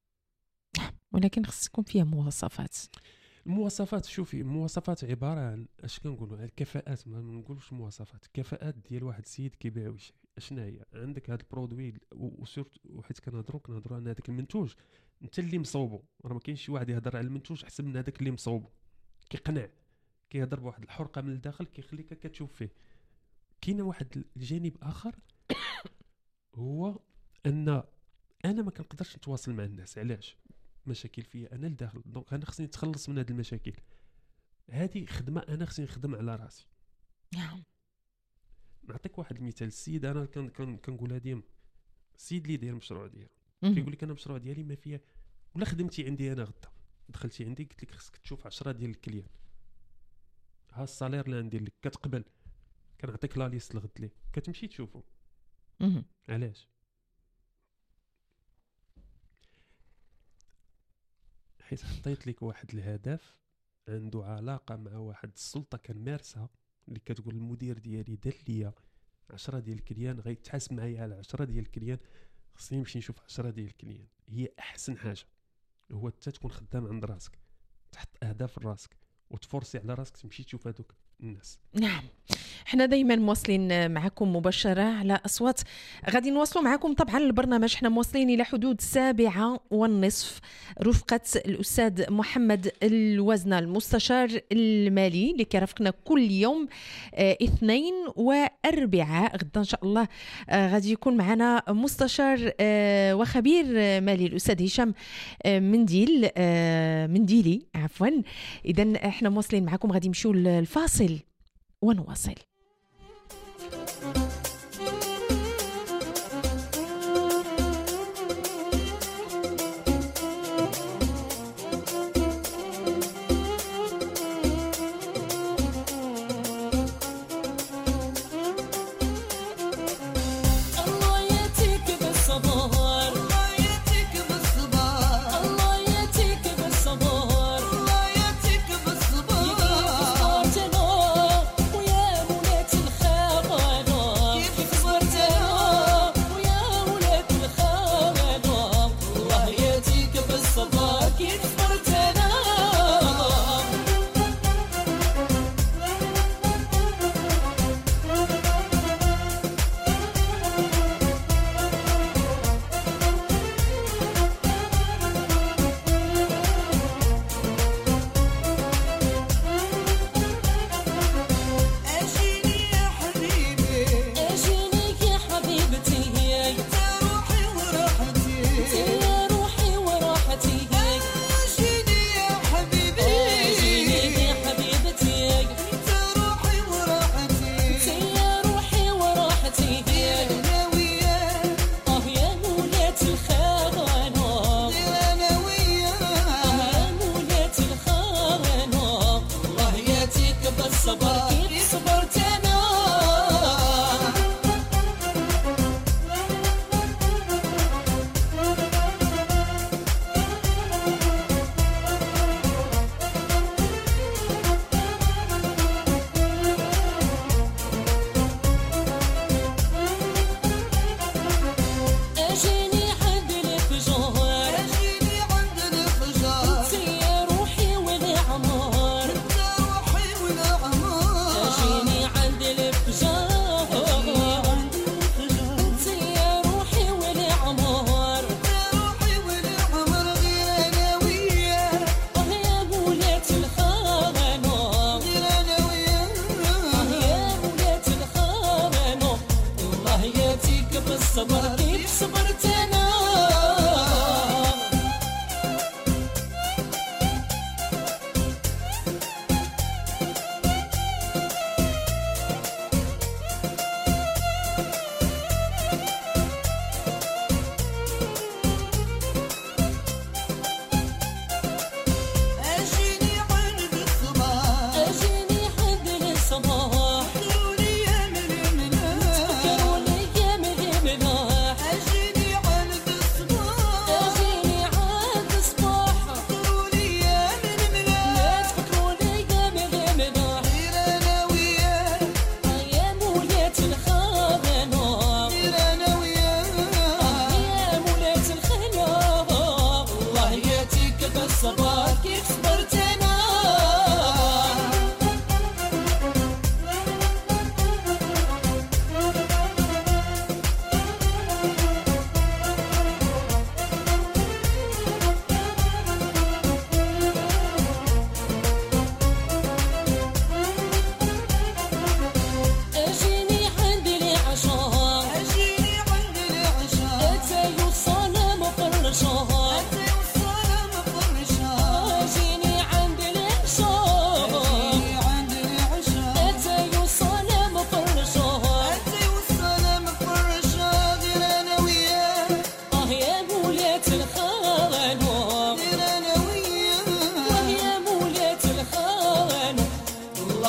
ولكن خص تكون فيها مواصفات. المواصفات، شوفي المواصفات عباره عن اش كنقولوا على الكفاءات. ما نقولوش مواصفات، الكفاءات ديال واحد السيد كيبيع ويشري. اشنا هي عندك هذا البرودوي وسورت وحيت كنهضروا على هذاك المنتوج انت اللي مصوبو. راه ما كاينش شي واحد يهضر على المنتوج احسن من هذاك اللي مصوبو، كيقنع، كيهضر بواحد الحرقه من الداخل كيخليك كتشوف فيه. كاين واحد الجانب اخر هو ان انا ما كنقدرش نتواصل مع الناس. علاش؟ مشاكل فيا انا لداخل، دونك انا خصني نتخلص من هذه المشاكل. هذه خدمه انا خصني نخدم على راسي. نعم. نعطيك واحد المثال. السيد انا كنقولها ديما، السيد اللي داير المشروع ديالو كيقول لك انا المشروع ديالي ما فيها ولا خدمتي عندي انا غدا دخلتي عندي قلت لك خصك تشوف 10 ديال الكليان، ها الصالير اللي ندير لك كتقبل كنعطيك لا ليست الغد ليه كتمشي تشوفو. علاش؟ حيت حطيت لك واحد الهدف عنده علاقه مع واحد السلطه كنمارسها اللي كتقول المدير ديالي دار ليا 10 ديال الكليان غيتحاسب معايا على 10 ديال الكليان، خصني نمشي نشوف 10 ديال الكليان. هي احسن حاجه هو انت تكون خدام عند راسك، تحط اهداف لراسك وتفرسي على راسك تمشي تشوف هذوك الناس. نعم، احنا دايما مواصلين معكم مباشرة على أصوات. غادي نواصلوا معكم طبعا البرنامج. احنا مواصلين إلى حدود 7:30 رفقة الأستاذ محمد الوزنة المستشار المالي اللي كيرافقنا كل يوم اثنين وأربعاء. غدا إن شاء الله غادي يكون معنا مستشار وخبير مالي الأستاذ هشام منديلي عفوا. إذن احنا مواصلين معكم، غادي نمشيو الفاصل ونواصل. يا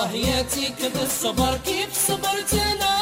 ياتيك بالصبر كيف صبرت انا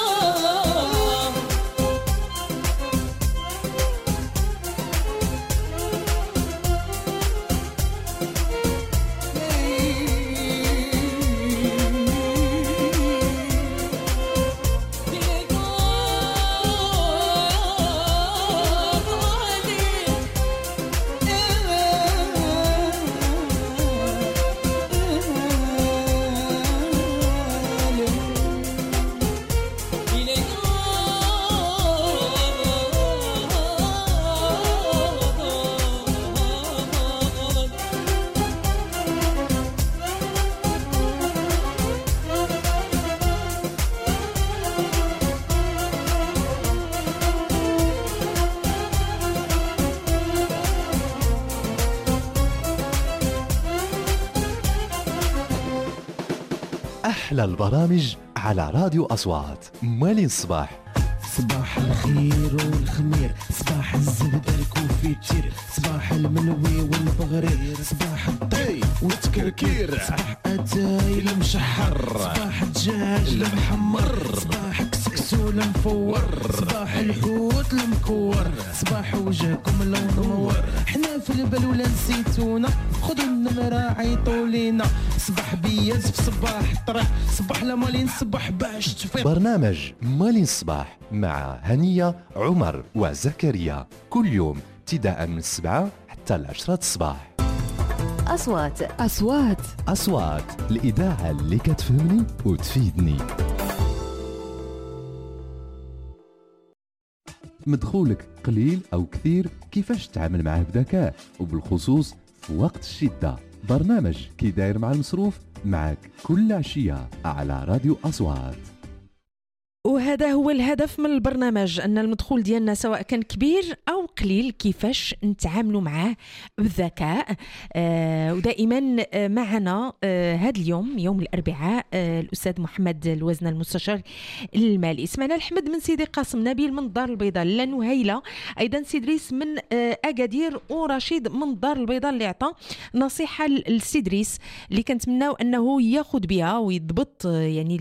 أحلى البرامج على راديو أصوات. مالين الصباح. صباح الخير والخمير، صباح الزبدة الكوفيتير، صباح المنوي والبغرير، صباح الطي والتكركير، صباح أتاي المشحر، صباح الدجاج المحمر، صباح كسكسو المفور، صباح الحوت المكور، صباح وجهكم لون نور، حنا في البال ولا نسيتونا، خذوا النمرة عيطوا لينا، صباح بياز في صباح الطريق، صباح لمالين صباح باش تفيق. برنامج مالين الصباح مع هنية عمر وزكريا كل يوم ابتداء من 7 حتى 10 الصباح. أصوات الإذاعة اللي كتفهمني وتفيدني. مدخولك قليل أو كثير، كيفاش تتعامل معاه بذكاء وبالخصوص في وقت الشدة. برنامج كي داير مع المصروف معك كل عشية على راديو أصوات. وهذا هو الهدف من البرنامج، أن المدخول ديالنا سواء كان كبير أو قليل كيفاش نتعاملوا معاه بذكاء. ودائما معنا هذا اليوم يوم الأربعاء الأستاذ محمد الوزنة المستشار المالي. سمعنا الحمد من سيدي قاسم، نبيل من الدار البيضاء، لنهيلة أيضا، سيدريس من أكادير، ورشيد من الدار البيضاء اللي عطى نصيحة لسيدريس اللي كنتمناو أنه ياخذ بها ويضبط يعني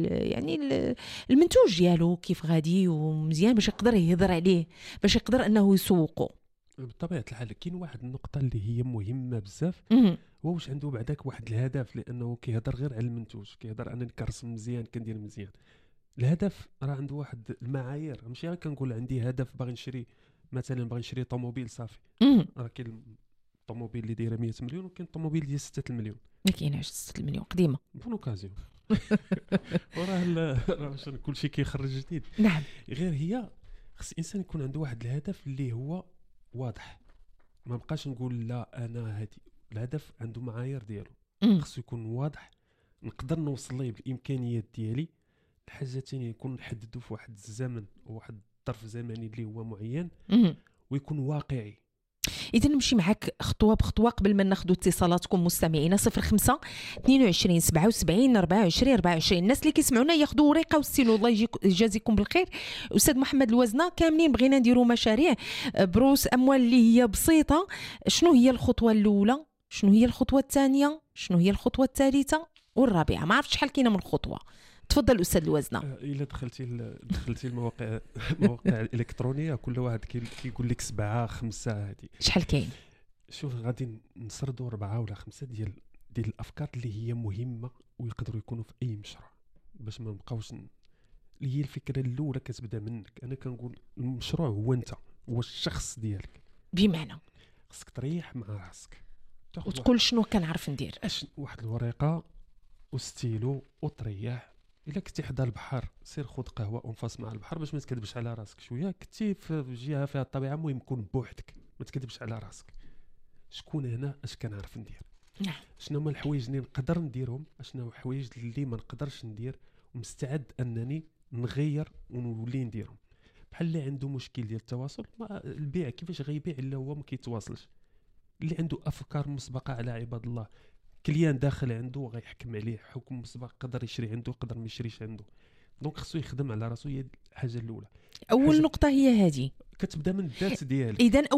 المنتوج ديالو كيف غادي ومزيان باش يقدر يهضر عليه، باش يقدر انه يسوقه. بطبيعه الحال كاين واحد النقطه اللي هي مهمه بزاف، هو واش عنده بعداك واحد الهدف، لانه كيهضر غير على المنتوج، كيهضر انني كنرسم مزيان كندير مزيان. الهدف راه عنده واحد المعايير، ماشي غير كنقول عندي هدف باغي نشري مثلا، باغي نشري طوموبيل صافي. راه كاين الطوموبيل اللي دايره 100 مليون وكاين الطوموبيل ديال 6 المليون. ما كايناش 6 المليون قديمه بون اوكازيون. وراه كل شيء كيخرج جديد. نعم. غير هي خص الانسان يكون عنده واحد الهدف اللي هو واضح، ما بقاش نقول لا انا هادي. الهدف عنده معايير ديالو، خصو يكون واضح، نقدر نوصل ليه بالامكانيات ديالي. الحاجه الثانيه يكون نحددو في واحد الزمن وواحد الظرف زمني اللي هو معين، ويكون واقعي. إذا نمشي معك خطوة بخطوة قبل ما ناخذ اتصالاتكم مستمعينا. 05 22 77 24 24. الناس اللي كيسمعونا ياخذوا ورقة وستيلو، الله يجازيكم بالخير. أستاذ محمد الوزنة، كاملين بغينا نديروا مشاريع بروس أموال اللي هي بسيطة. شنو هي الخطوة الأولى؟ شنو هي الخطوة الثانية؟ شنو هي الخطوة الثالثة والرابعة؟ ما عرفتش شحال كاينة من خطوة. تفضل أستاذ الوزنة. إلا دخلتي المواقع الإلكترونية، كل واحد كيقول لك 7 5 هذه شحال كاين. شوف غادي نسردوا 4 ولا 5 ديال الأفكار اللي هي مهمة ويقدروا يكونوا في أي مشروع، باش ما نبقاوش اللي هي الفكرة الأولى كتبدا منك. أنا كنقول المشروع هو أنت، هو الشخص ديالك. بمعنى خصك تريح مع راسك وتقول شنو كنعرف ندير. واحد الورقة وستيلو وتريح. إلا كنتي حدا البحر سير خذ قهوة ونفاس مع البحر باش ما تكذبش على راسك شوية. كنتي في جهة فيها الطبيعة، مهم كون بوحدك، ما تكذبش على راسك. شكون هنا اش كنعرف ندير؟ نعم. شنو هما الحوايج اللي نقدر نديرهم، شنو هما الحوايج اللي ما نقدرش ندير، ومستعد انني نغير ونولي نديرهم. بحال اللي عنده مشكل ديال التواصل، البيع كيفاش غيبيع الا هو ما كيتواصلش؟ اللي عنده افكار مسبقه على عباد الله، كليان داخل عنده غيحكم عليه حكم مسبق، قدر يشري عنده قدر ما يشريش عنده. دونك خصو يخدم على راسو. هي الحاجه الاولى. اول نقطه هي هذه، كتبدا من الذات ديالك. اذا اول نقطه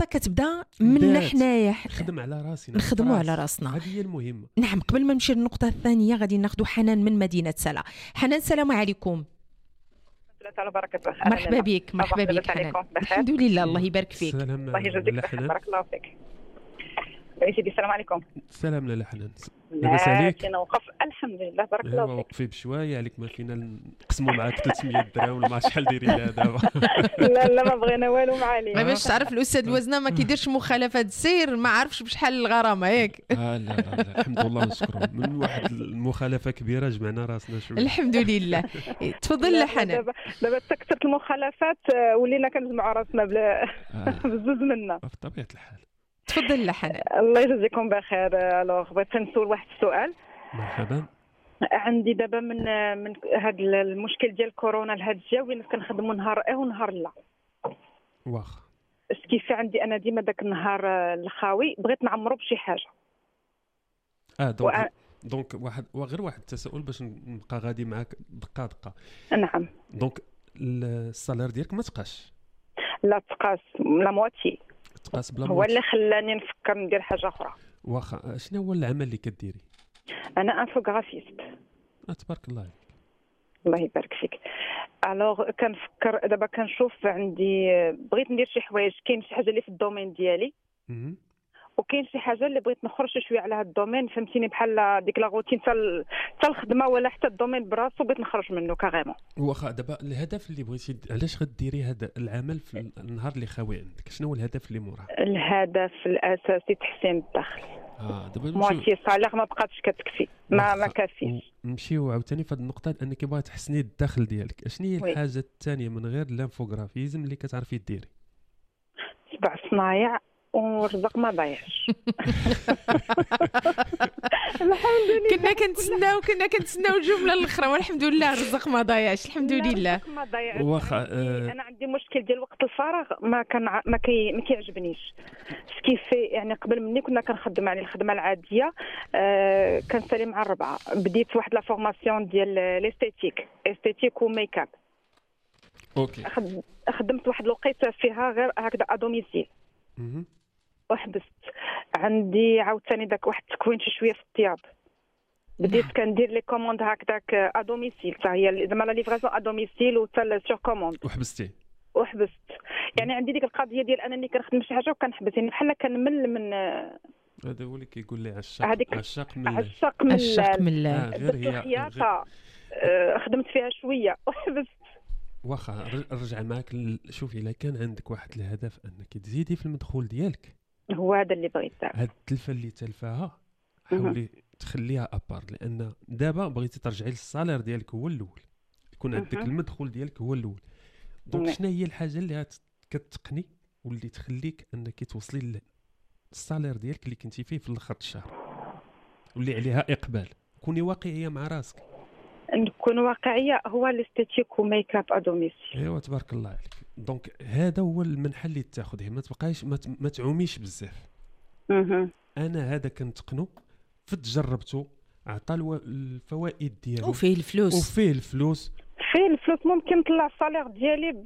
كتبدا من حنايا، نخدم على راسي، نخدموا على راسنا، هذه هي المهمه. نعم. قبل ما نمشي للنقطه الثانيه غادي ناخذ حنان من مدينه سلا. حنان السلام عليكم. مرحبا بك. مرحبا بك حنان. الحمد لله، الله يبارك فيك. الله يجزيك بارك الله فيك. سيدي السلام عليكم. السلام لا حنان، لاباس عليك؟ نوقف الحمد لله بارك الله فيك. وقفي بشويه عليك، ما فينا نقسموا معاك 300 درهم ولا ما شحال ديري لها دابا. لا ما بغينا والو معالي. ما باش تعرف الاستاذ الوزنه ما كيديرش مخالفات السير، ما عارفش بشحال الغرامه ياك. لا الحمد لله نشكرهم، من واحد المخالفه كبيره جمعنا راسنا شويه. الحمد لله. تفضل حنان. دابا كثرت المخالفات ولينا كنجمعوا راسنا بزوز منا بطبيعه الحال. تفضل حنان. الله يجزيكم بخير. الوغ بغيت نسول واحد السؤال. مرحبا. عندي دابا من هذا المشكل ديال كورونا لهاد الجا وين كنخدموا نهار ونهار لا. واخا كيف عندي انا ديما داك النهار الخاوي بغيت نعمرو بشي حاجه. دونك غير واحد التساؤل باش نبقى غادي معاك دقه. نعم. دونك السالير ديالك ما تقاش؟ لا تقاس لا موتي. تقاس بلا هو اللي خلاني نفكر ندير حاجه اخرى. واخا شنو هو العمل اللي كديري؟ انا انفوغرافيست. تبارك الله عليك. الله يبارك فيك. الوغ كنفكر دابا كنشوف عندي بغيت ندير شي حوايج، كاين شي حاجه اللي في الدومين ديالي وكاين شي حاجه اللي بغيت نخرج شويه على هذا الدومين، فهمتيني، بحال ديك لا روتين حتى الخدمه ولا حتى الدومين براسو بغيت نخرج منه كاريمون. واخا دابا الهدف اللي بغيتي علاش غديري هذا العمل في النهار اللي خاوي عندك؟ شنو هو الهدف اللي موراه؟ الهدف الاساسي تحسين الدخل. دابا موتي صالح ما بقاتش كتكفي، ما كافيش. نمشيو عاوتاني في هذه النقطه، لانك باغا تحسني الدخل ديالك. اشنو هي الحاجه الثانيه من غير الانفوغرافيزم اللي كتعرفي ديري؟ 7 صنايع ورزق ما ضايعش. الحمد لله. كنا كنتسناو الجمله الاخرى، والحمد لله الرزق ما ضايعش. الحمد لله. واخا انا عندي مشكل ديال وقت الفراغ ما كيعجبنيش. كيف يعني قبل مني كنا كنخدم على الخدمه العاديه، كنسالي مع 4 بديت واحد لا فورماسيون ديال الاستيتيك وميك اب. اوكي. خدمت واحد الوقيته فيها غير هكذا ادوميسيل وحبست. عندي عاوتاني داك واحد التكوين شويه في الطياب، بديت كندير لي كوموند هكذاك ادوميسيل، حتى هي زعما لا ليفراسيون ادوميسيل وحتى سور كوموند. وحبست يعني عندي ديك القضيه ديال انني كنخدم شي حاجه وكنحبس، يعني بحال كنمل من هذا هو اللي كيقول لي عشاق من الله. غير هي خدمت فيها شويه وحبست. واخا رجع معك. شوفي الا كان عندك واحد الهدف انك تزيدي في المدخول ديالك، هو هذا اللي بغيت. هاد التلفه اللي تلفاها حاولي تخليها ابار، لان دابا بغيتي ترجعي للصالير ديالك هو الاول، يكون عندك المدخول ديالك هو الاول. دونك شنو هي الحاجه اللي كتقني واللي تخليك انك توصلي للصالير ديالك اللي كنتي فيه في الاخر الشهر واللي عليها اقبال؟ كوني واقعيه مع راسك. نكون واقعيه. هو الاستيتيك وميك اب ادوميسيل. ايوا تبارك الله عليك. دونك هذا هو المنحل اللي تاخذيه، ما تبقايش ما تعوميش بزاف. انا هذا كنتقنو فتجربته، عطى الفوائد ديالو وفيه الفلوس ممكن نطلع الصالير ديالي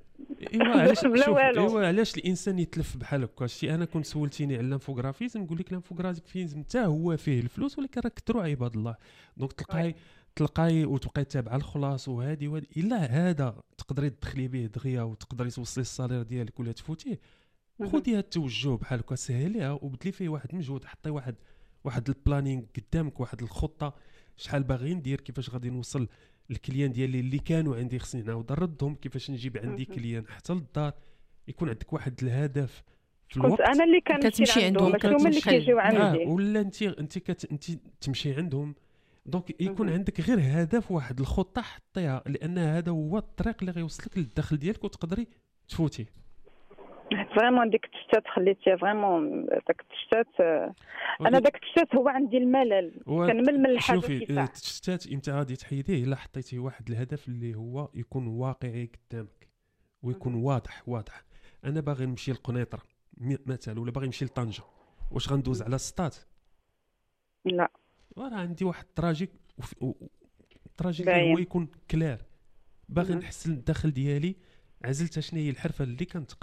علاش الانسان يتلف بحال هكا؟ شتي انا كنت سولتيني على الانفوغرافيزم، نقول لك الانفوغرافيزم حتى هو فيه الفلوس، ولكن راه كثروا عباد الله. دونك تلقاي وتبقاي تابع الخلاص وهذه الا هذا تقدري تدخلي به دغيا وتقدري توصلي الصالير ديالك ولا تفوتيه. خذي هذا التوجه بحال هكا، سهليها وبدلي فيه واحد مجهود، حطي واحد البلانينغ قدامك، واحد الخطه شحال باغي ندير، كيفاش غادي نوصل الكليان ديالي اللي كانوا عندي خصني نعاود نردهم، كيفاش نجيب عندي كليان حتى للدار. يكون عندك واحد الهدف في الوقت. كنت انا اللي كنمشي عندهم، ماشي هما اللي كيجيو عندي. ولا انت تمشي عندهم. دونك يكون عندك غير هدف، واحد الخطه حطيها، لان هذا هو الطريق اللي غيوصلك للدخل ديالك وتقدري تفوتي. فريمون ديك التشتات خليتيها فريمون. داك التشتات انا داك التشتات هو عندي الملل، كنمل من الحاجه. شوفي التشتات امتى غادي تحيديه؟ الا حطيتي واحد الهدف اللي هو يكون واقعي قدامك ويكون واضح. انا باغي نمشي للقنيطره مثلا، ولا باغي نمشي لطنجه، واش غندوز على السطات؟ لا، راه عندي واحد التراجيك اللي هو يكون كلار. باغي نحسن الدخل ديالي، عزلت شنو هي الحرفه اللي كنتقن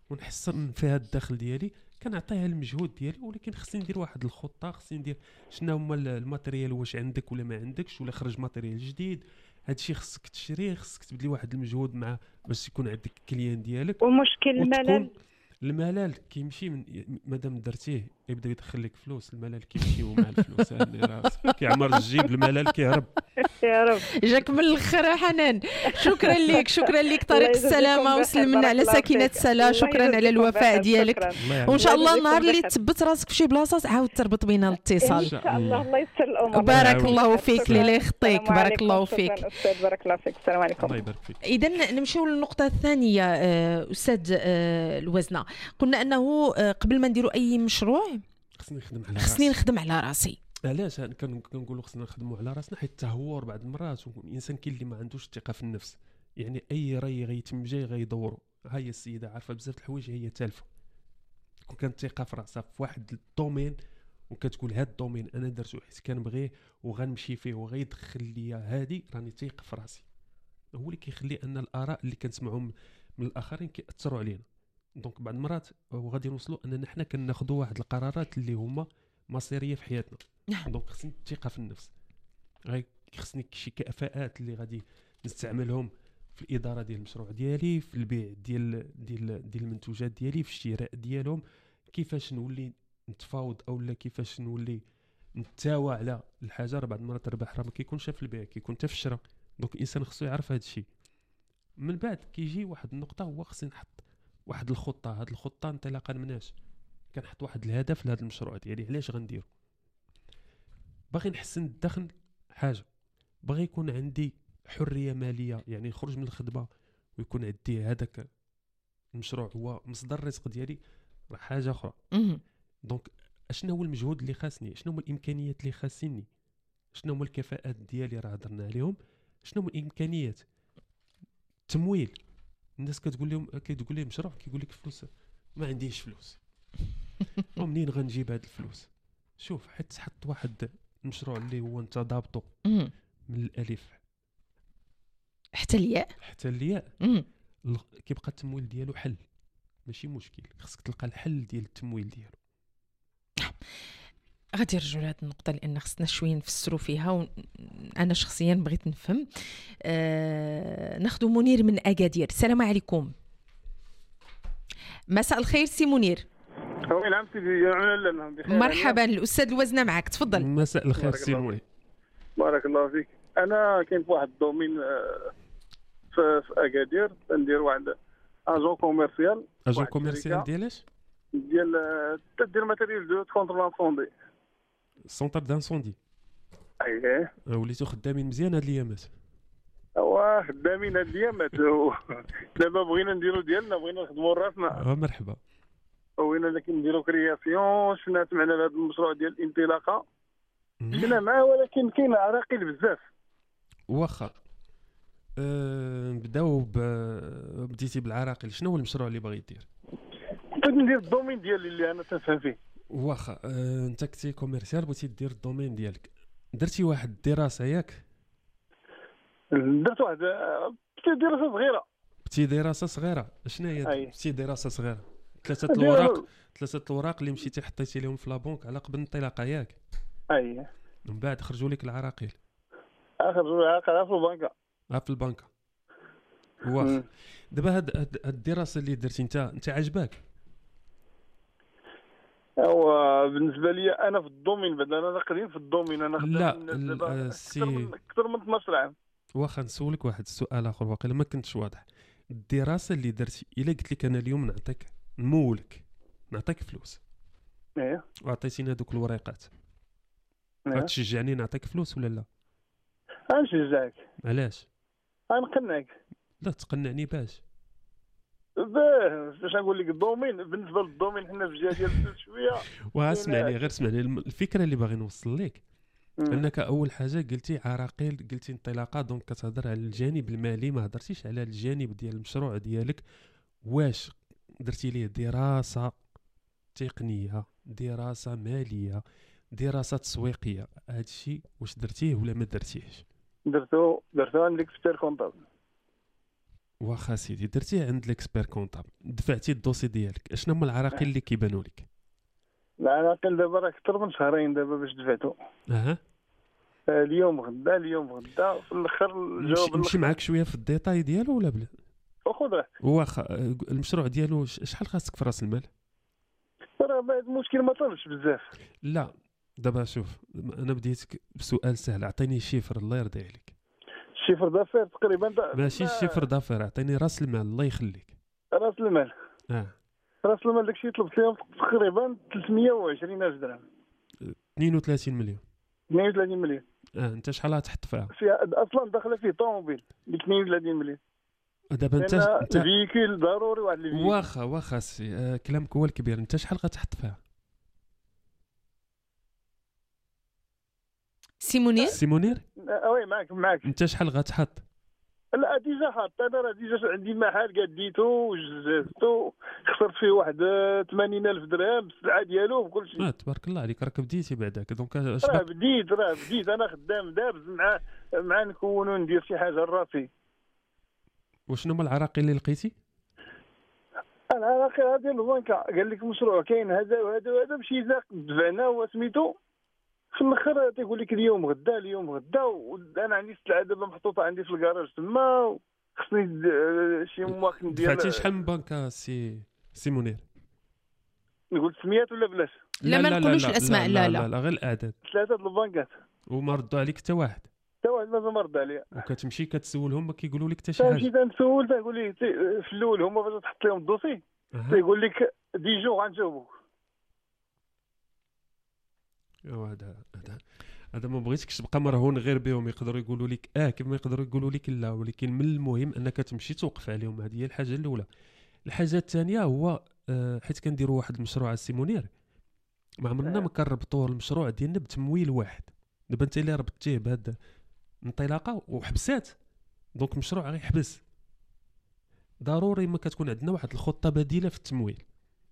ونحسن فيها الدخل ديالي كنعطيها المجهود ديالي، ولكن خصني ندير واحد الخطه، خصني ندير شنو هما الماتيريال، واش عندك ولا ما عندكش، ولا خرج ماتيريال جديد، هادشي خصك تشريه، خصك تبذلي واحد المجهود مع باش يكون عندك كليان ديالك. ومشكل الملل كيمشي من مادام درتيه يبدا يدخل لك فلوس، الملل كيمشيو مع الفلوس يعني راسك كيعمر الجيب، الملل كيهرب. يا رب جاك من الاخر حنان. شكرا لك طريق السلامه، وسلمنا على ساكنه سلا. شكرا على الوفاء ديالك، وان شاء الله النهار اللي تثبت راسك في شي بلاصه عاود تربط بينا الاتصال ان شاء الله. الله يسر الامور. بارك الله فيك ليلى يخطيك. بارك الله فيك استاذ. بارك الله فيك. السلام عليكم. الله يبارك فيك. اذا نمشيو للنقطه الثانيه استاذ الوزنه. قلنا انه قبل ما نديروا اي مشروع خصني نخدم على راسي. علاش كنقولوا خصنا نخدموا على راسنا؟ حيت التهور بعض المرات الانسان كاين اللي ما عندوش الثقه في النفس، يعني اي راي غيتم جاي غيدوروا. ها هي السيده عارفه بزاف الحوايج هي تالفه. كون كانت الثقه في راسها في واحد الدومين وكتقول هاد الدومين انا درتو حيت كنبغيه وغنمشي فيه وغيدخل ليا هادي، راني تيق في راسي. هو اللي كيخلي ان الاراء اللي كنسمعهم من الاخرين كيأثروا علينا. دونك بعض المرات وغادي نوصلوا اننا حنا كناخذوا واحد القرارات اللي هما مصيريه في حياتنا. دونك خصني الثقه في النفس، خصني شي كفاءات اللي غادي نستعملهم في الاداره ديال المشروع ديالي، في البيع ديال المنتوجات ديالي، في الشراء ديالهم، كيفاش نولي نتفاوض اولا كيفاش نولي نتاوى على الحاجه. راه بعض المرات الربح راه ما كيكونش في البيع، كيكون حتى في الشراء. دونك الانسان خصو يعرف هذا الشيء. من بعد كيجي واحد النقطه، هو خصني نحط واحد الخطه. هاد الخطه انطلاقا مناش كنحط واحد الهدف لهذا المشروع ديالي، علاش غنديرو؟ باغي نحسن الدخل حاجه، باغي يكون عندي حريه ماليه، يعني نخرج من الخدمه ويكون عندي هذاك المشروع هو مصدر الرزق ديالي، راه حاجه اخرى. دونك اشنو هو المجهود اللي خاصني، شنو هما الامكانيات اللي خاصني، شنو هما الكفاءات ديالي راه هضرنا عليهم، شنو هما الامكانيات. تمويل، الناس كتقول لهم مشروع، كيقول لك فلوس، ما عنديش فلوس. ومنين غنجيب هاد الفلوس؟ شوف، حيت تحط واحد المشروع اللي هو انت ضابطه من الالف حتى الياء كيبقى التمويل ديالو حل، ماشي مشكل. خصك تلقى الحل ديال التمويل ديالو. غادي نرجعوا لهاد النقطه لان خصنا شويه نفسروا فيها، وانا شخصيا بغيت نفهم. ناخذ منير من اكادير. السلام عليكم. مساء الخير سي منير. نعم سيدي. مرحبا، الاستاذ الوزنه معك، تفضل. مساء الخير سي منير. بارك الله فيك. انا كاين في واحد الدومين في اكادير، ندير واحد اجون كوميرسيال. اجون كوميرسيال ديالاش؟ ديال تدير ماتيريال دو كونتر لانسوندي، سونتر دانسوندي. اييه. وليتو خدامين مزيان هاد الايامات. خدامين هاد الايامات. دابا بغينا نديرو ديالنا، بغينا نخدمو راسنا. مرحبا. بغينا لكن نديرو كرياسيون. شفنا سمعنا بهذا المشروع ديال الانطلاقه، مشينا معاه، ولكن كاين عراقيل بزاف. واخا نبداو بديتي بالعراقيل، شنو هو المشروع اللي باغي دير؟ بغيت ندير الدومين ديالي اللي انا تنفهم فيه. واخا انت كنتي كوميرسيال، بغيتي دير الدومين ديالك، درتي واحد الدراسه ياك؟ درت واحد دراسه صغيره. دراسه صغيره. شنو هي دراسه صغيره؟ ثلاثه الوراق اللي مشيتي حطيتي لهم في لابونك على قبل الانطلاقه ياك؟ اييه. من بعد خرجوا لك العراقيل. خرجوا لي العراقيل في البنكه. في البنكه. واخا دابا هاد الدراسه اللي درتي انت عجباك؟ بالنسبه لي انا في الدومين، بعد انا قديم في الدومين، انا خدام اكثر من 12 عام. واخا نسولك واحد السؤال اخر، واقيلا ما كنتش واضح. الدراسه اللي درتي، الا قلت لك انا اليوم نمولك نعطيك فلوس، وعطيتينا هذوك الوريقات، غتشجعني نعطيك فلوس ولا لا؟ نشجعك. علاش؟ نقنعك. لا تقنعني باش نقول لك الدومين، بالنسبه للدومين حنا في الجهه ديال شويه. واسمعني غير اسمعني الفكره اللي باغي نوصل لك، انك اول حاجه قلتي عراقيل، قلتي انطلاقه، دونك كتهضر على الجانب المالي، ما هضرتيش على الجانب ديال المشروع ديالك. واش درتي ليه دراسه تقنيه، دراسه ماليه، دراسه تسويقيه؟ هادشي واش درتيه ولا ما درتيهش؟ درتو عند ليكسبير كونطابل. واخا سيدي درتي عند ليكسبير كونطاب، دفعتي الدوسي ديالك، اشنو هما العراقيل اللي كيبانوا لك؟ العراقيل دابا راه اكثر من شهرين دابا باش دفعتو. اليوم غدا في الاخر الجواب نمشي معاك شويه في الديتاي ديالو ولا بلا؟ خذ راحتك. واخا المشروع ديالو شحال خاصك في راس المال؟ راه بعد المشكل ما طلبش بزاف. لا دابا شوف، انا بديتك بسؤال سهل، اعطيني شيفر الله يرضي عليك. الشيفر دافير تقريبا ماشي الشيفر دافير، اعطيني راس المال الله يخليك. راس المال راس المال داكشي طلبت لهم تقريبا 320,000 درهم. 32 مليون. 32 مليون. انت شحال غتحط فيها؟ اصلا داخله فيه طوموبيل ب 32 مليون. دابا انت فيكول ضروري واحد الفيكول. واخا كلامك هو الكبير، انت شحال غتحط فيها؟ سيمونير وي معاك انت شحال غتحط؟ لا ديجا حاط، انا راه ديجا عندي محل قديتو وجززتو، خسرت فيه واحد 80,000 درهم بالسلعه ديالو بكل شيء. تبارك الله عليك، راك بديتي بعداك دونك راه بديت انا خدام دابز مع نكون وندير شي حاجه لراسي. وشنو هما العراقيل اللي لقيتي؟ العراقيل هذه البنكه قال لك مشروع كاين هذا وهذا مشينا دفعنا وسميتو، في الاخر تيقول لك اليوم غدا وانا عندي السلعه دابا محطوطه عندي في الكراج تما، خصني شي مواكن ديال. دفعتي شحال من بنكه سي منير؟ نقول سميات ولا بلاش؟ لا ما نقولوش الاسماء. لا غير الاعداد. 3 البنكات وما ردوا عليك حتى واحد مازال ما رد عليا. وكتمشي كتسولهم ما كيقولوا لك حتى شي حاجه؟ مشيت نسول تيقول لي في الاول هما باش تحط لهم الدوسي تيقول لك ديجو غنجاوبوك. هذا ما بغيتكش تبقى مرهون غير بهم، يقدروا يقولوا لك كما يقدروا يقولوا لك لا، ولكن من المهم انك تمشي توقف عليهم. هذه هي الحاجه الاولى. الحاجه الثانيه هو حيت كنديروا واحد المشروع على السيمونير، ما عمرنا ما كنربطوا المشروع ديالنا بتمويل واحد. دابا انت اللي ربطتيه بهذا انطلاقه وحبسات، دونك المشروع غيحبس. ضروري ما كتكون عندنا واحد الخطه بديله في التمويل.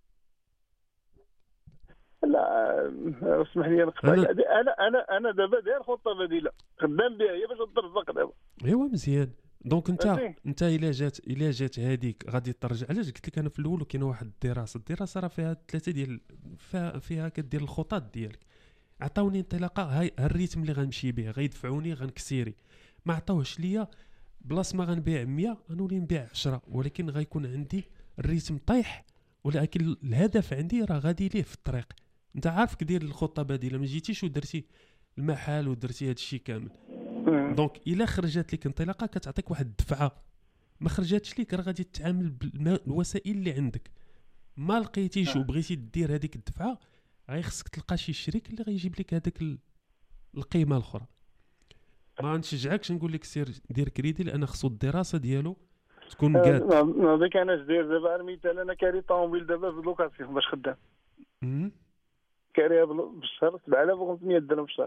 لا اسمح لي انا دابا داير خطه بديله خدام بها هي باش نطرزق دابا. ايوا مزيان. دونك انت الا جات هذيك غادي ترجع. علاش قلت لك انا في الاول كاينه واحد الدراسه راه فيها 3 ديال فيها كدير الخطط ديالك. عطاوني انطلاقه، هاي الريتم اللي غنمشي به، غيدفعوني غنكسيري. ما عطاوش ليا بلاص ما غنبيع 100 غنولي نبيع 10، ولكن غيكون عندي الريتم طايح، ولكن الهدف عندي راه غادي ليه في الطريق. انت عارف كدير الخطه بديله، ما جيتيش ودرتي المحل ودرتي هذا الشيء كامل. دونك الا خرجت لك انطلاقه كتعطيك واحد الدفعه، ما خرجاتش لك راه غادي تتعامل بالوسائل اللي عندك. ما لقيتيش وبغيتي دير هذيك الدفعه، غير خصك تلقى شي شريك اللي غيجيب لك هذاك القيمه الاخرى. ما نشجعكش نقول لك سير دير كريدي، لان خصو الدراسه ديالو تكون قاد. هذاك انا داير دابا المثال، انا كاري طوموبيل دابا في لوكاسيون باش خدام. كاريها بالشهر 7500 درهم في الشهر.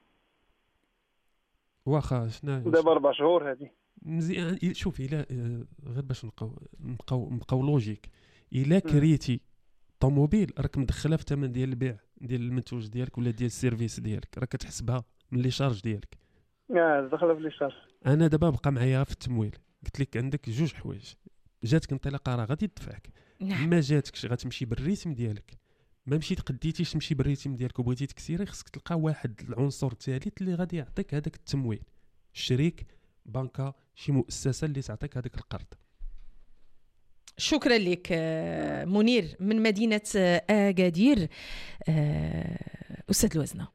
واخا شنو دابا 4 شهور هذه مزيان. شوف الا غير باش نبقاو لوجيك، الا كريتي طوموبيل راك مدخلها في الثمن ديال البيع ديال المنتوج ديالك ولا ديال السيرفيس ديالك، راك كتحسبها من لي شارج ديالك. داخله في لي شارج. انا دابا بقى معايا في التمويل، قلت لك عندك 2 حوايج. جاتك انطلاقه راه غادي تدفعك، ما جاتكش غتمشي بالريتم ديالك. ما مشيت قديتيش تمشي بالريتم ديالك وبغيتي تكسيري، خصك تلقى واحد العنصر ثالث اللي غادي يعطيك هذاك التمويل، شريك، بنكه، شي مؤسسه اللي تعطيك هذاك القرض. شكرا لك منير من مدينه اكادير. استاذ الوزنه،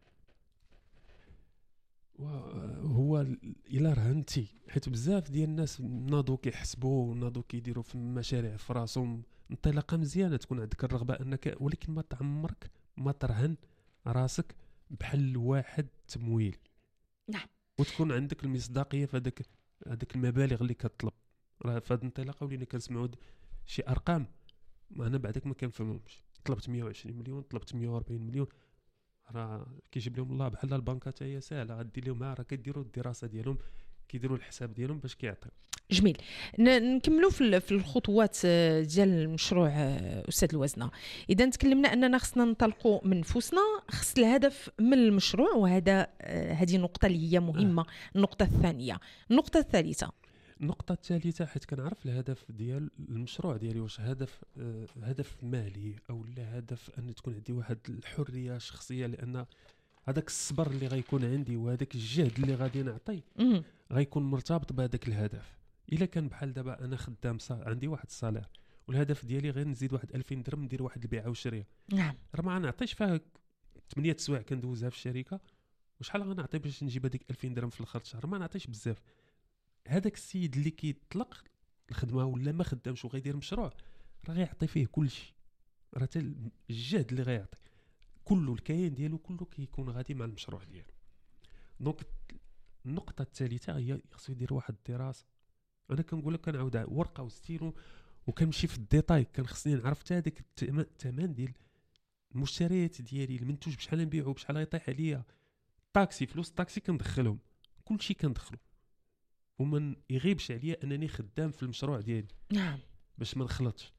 هو الا رهنتي، حيت بزاف ديال الناس ناضوا كيحسبوا وناضوا كيديروا في مشاريع في راسهم انطلاقه مزيانه، تكون عندك الرغبه انك، ولكن ما تعمرك ما ترهن راسك بحل واحد تمويل. نعم. وتكون عندك المصداقيه في هذاك المبالغ اللي كتطلب. راه في هذه الانطلاقه ولينا كنسمعوا شي ارقام ما انا بعدك ما كنفهمهمش. طلبت 120 مليون، طلبت 140 مليون، راه كيجيب لهم الله بحال البنكه حتى هي ساهله، غدير لهم راه كيديروا الدراسه ديالهم، كيديروا الحساب ديالهم باش كيعطيو. جميل. نكملوا في الخطوات ديال المشروع استاذ الوزنه. اذا تكلمنا اننا خصنا ننطلقوا من نفوسنا، خص الهدف من المشروع، وهذا هذه نقطه اللي هي مهمه. النقطه الثانيه، النقطه الثالثه، النقطة الثالثة، حيت كنعرف الهدف ديال المشروع ديالي واش هدف مالي او لا هدف ان تكون عندي واحد الحرية شخصية، لان هذاك الصبر اللي غيكون عندي وهذاك الجهد اللي غادي نعطي غيكون مرتبط بهذاك الهدف. الا كان بحال دابا انا خدام عندي واحد الصالير والهدف ديالي غير نزيد واحد 2000 درهم ندير واحد البيعه وشريه، نعم، راه ما غنعطيش فيها 8 سوايع كندوزها في الشركه، وشحال غنعطي باش نجيب هذيك 2000 درهم في الاخر الشهر؟ ما نعطيش بزاف. هذاك السيد اللي كيطلق الخدمه ولا ما خدامش وغيدير مشروع راه غيعطي فيه كل شيء، راه حتى الجهد اللي غيعطي كله الكيان ديالو كله كيكون غادي مع المشروع ديالو. دونك النقطه الثالثه هي خصو يدير واحد الدراسه. انا كنقول لك كنعاود ورقه وستيلو وكنمشي في الديتاي، كان خصني نعرف حتى هذاك الثمن ديال المشتريات ديالي، المنتوج بشحال نبيعو بشحال غيطيح عليا، طاكسي فلوس الطاكسي كندخلهم، كل شيء كندخلو ومن يغيبش عليا انني خدام في المشروع ديالي. نعم، باش ما نخلطش.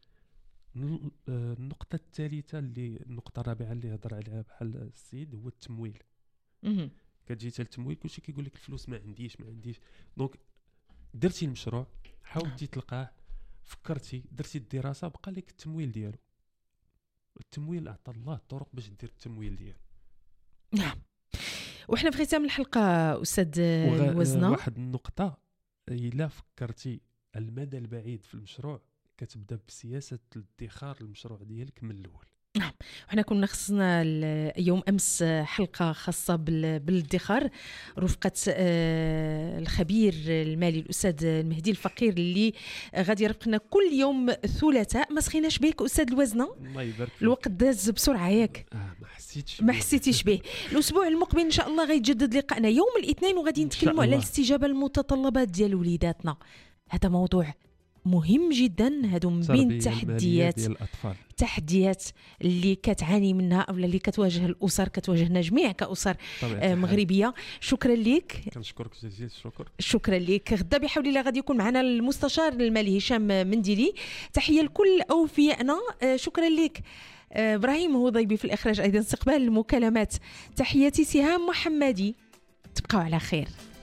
النقطه الثالثه اللي النقطه الرابعه اللي هضر عليها بحال السيد هو التمويل. كتجي حتى التمويل كلشي كيقول لك الفلوس ما عنديش. دونك درتي المشروع، حاولتي تلقاه، فكرتي، درتي الدراسه، بقى لك التمويل ديالو. التمويل عطى الله الطرق باش دير التمويل ديالو. نعم. وحنا في ختام الحلقه استاذ الوزنه، واحد النقطه، الا فكرتي المدى البعيد في المشروع كتبدا بسياسه الادخار المشروع ديالك من الاول. نعم، وحنا كنا خصنا يوم امس حلقه خاصه بالادخار رفقه الخبير المالي الاستاذ المهدي الفقير اللي غادي يرافقنا كل يوم الثلاثاء. ما سخيناش بك استاذ الوزنه، الله يبارك فيك. الوقت داز بسرعه ياك؟ ما حسيتيش به. الاسبوع المقبل ان شاء الله غيتجدد لقائنا يوم الاثنين وغادي نتكلموا على الاستجابه للمتطلبات ديال وليداتنا. هذا موضوع مهم جدا، هادو من بين التحديات اللي كتعاني منها او اللي كتواجه الاسر، كتواجهنا جميع كاسر مغربيه. شكرا لك. كنشكرك جزيل الشكر. شكرا لك. غدا بحول الله غادي يكون معنا المستشار المالي هشام منديلي. تحيه لكل اوفيائنا. شكرا لك ابراهيم هضيبي في الاخراج، ايضا استقبال المكالمات. تحياتي سهام محمدي، تبقوا على خير.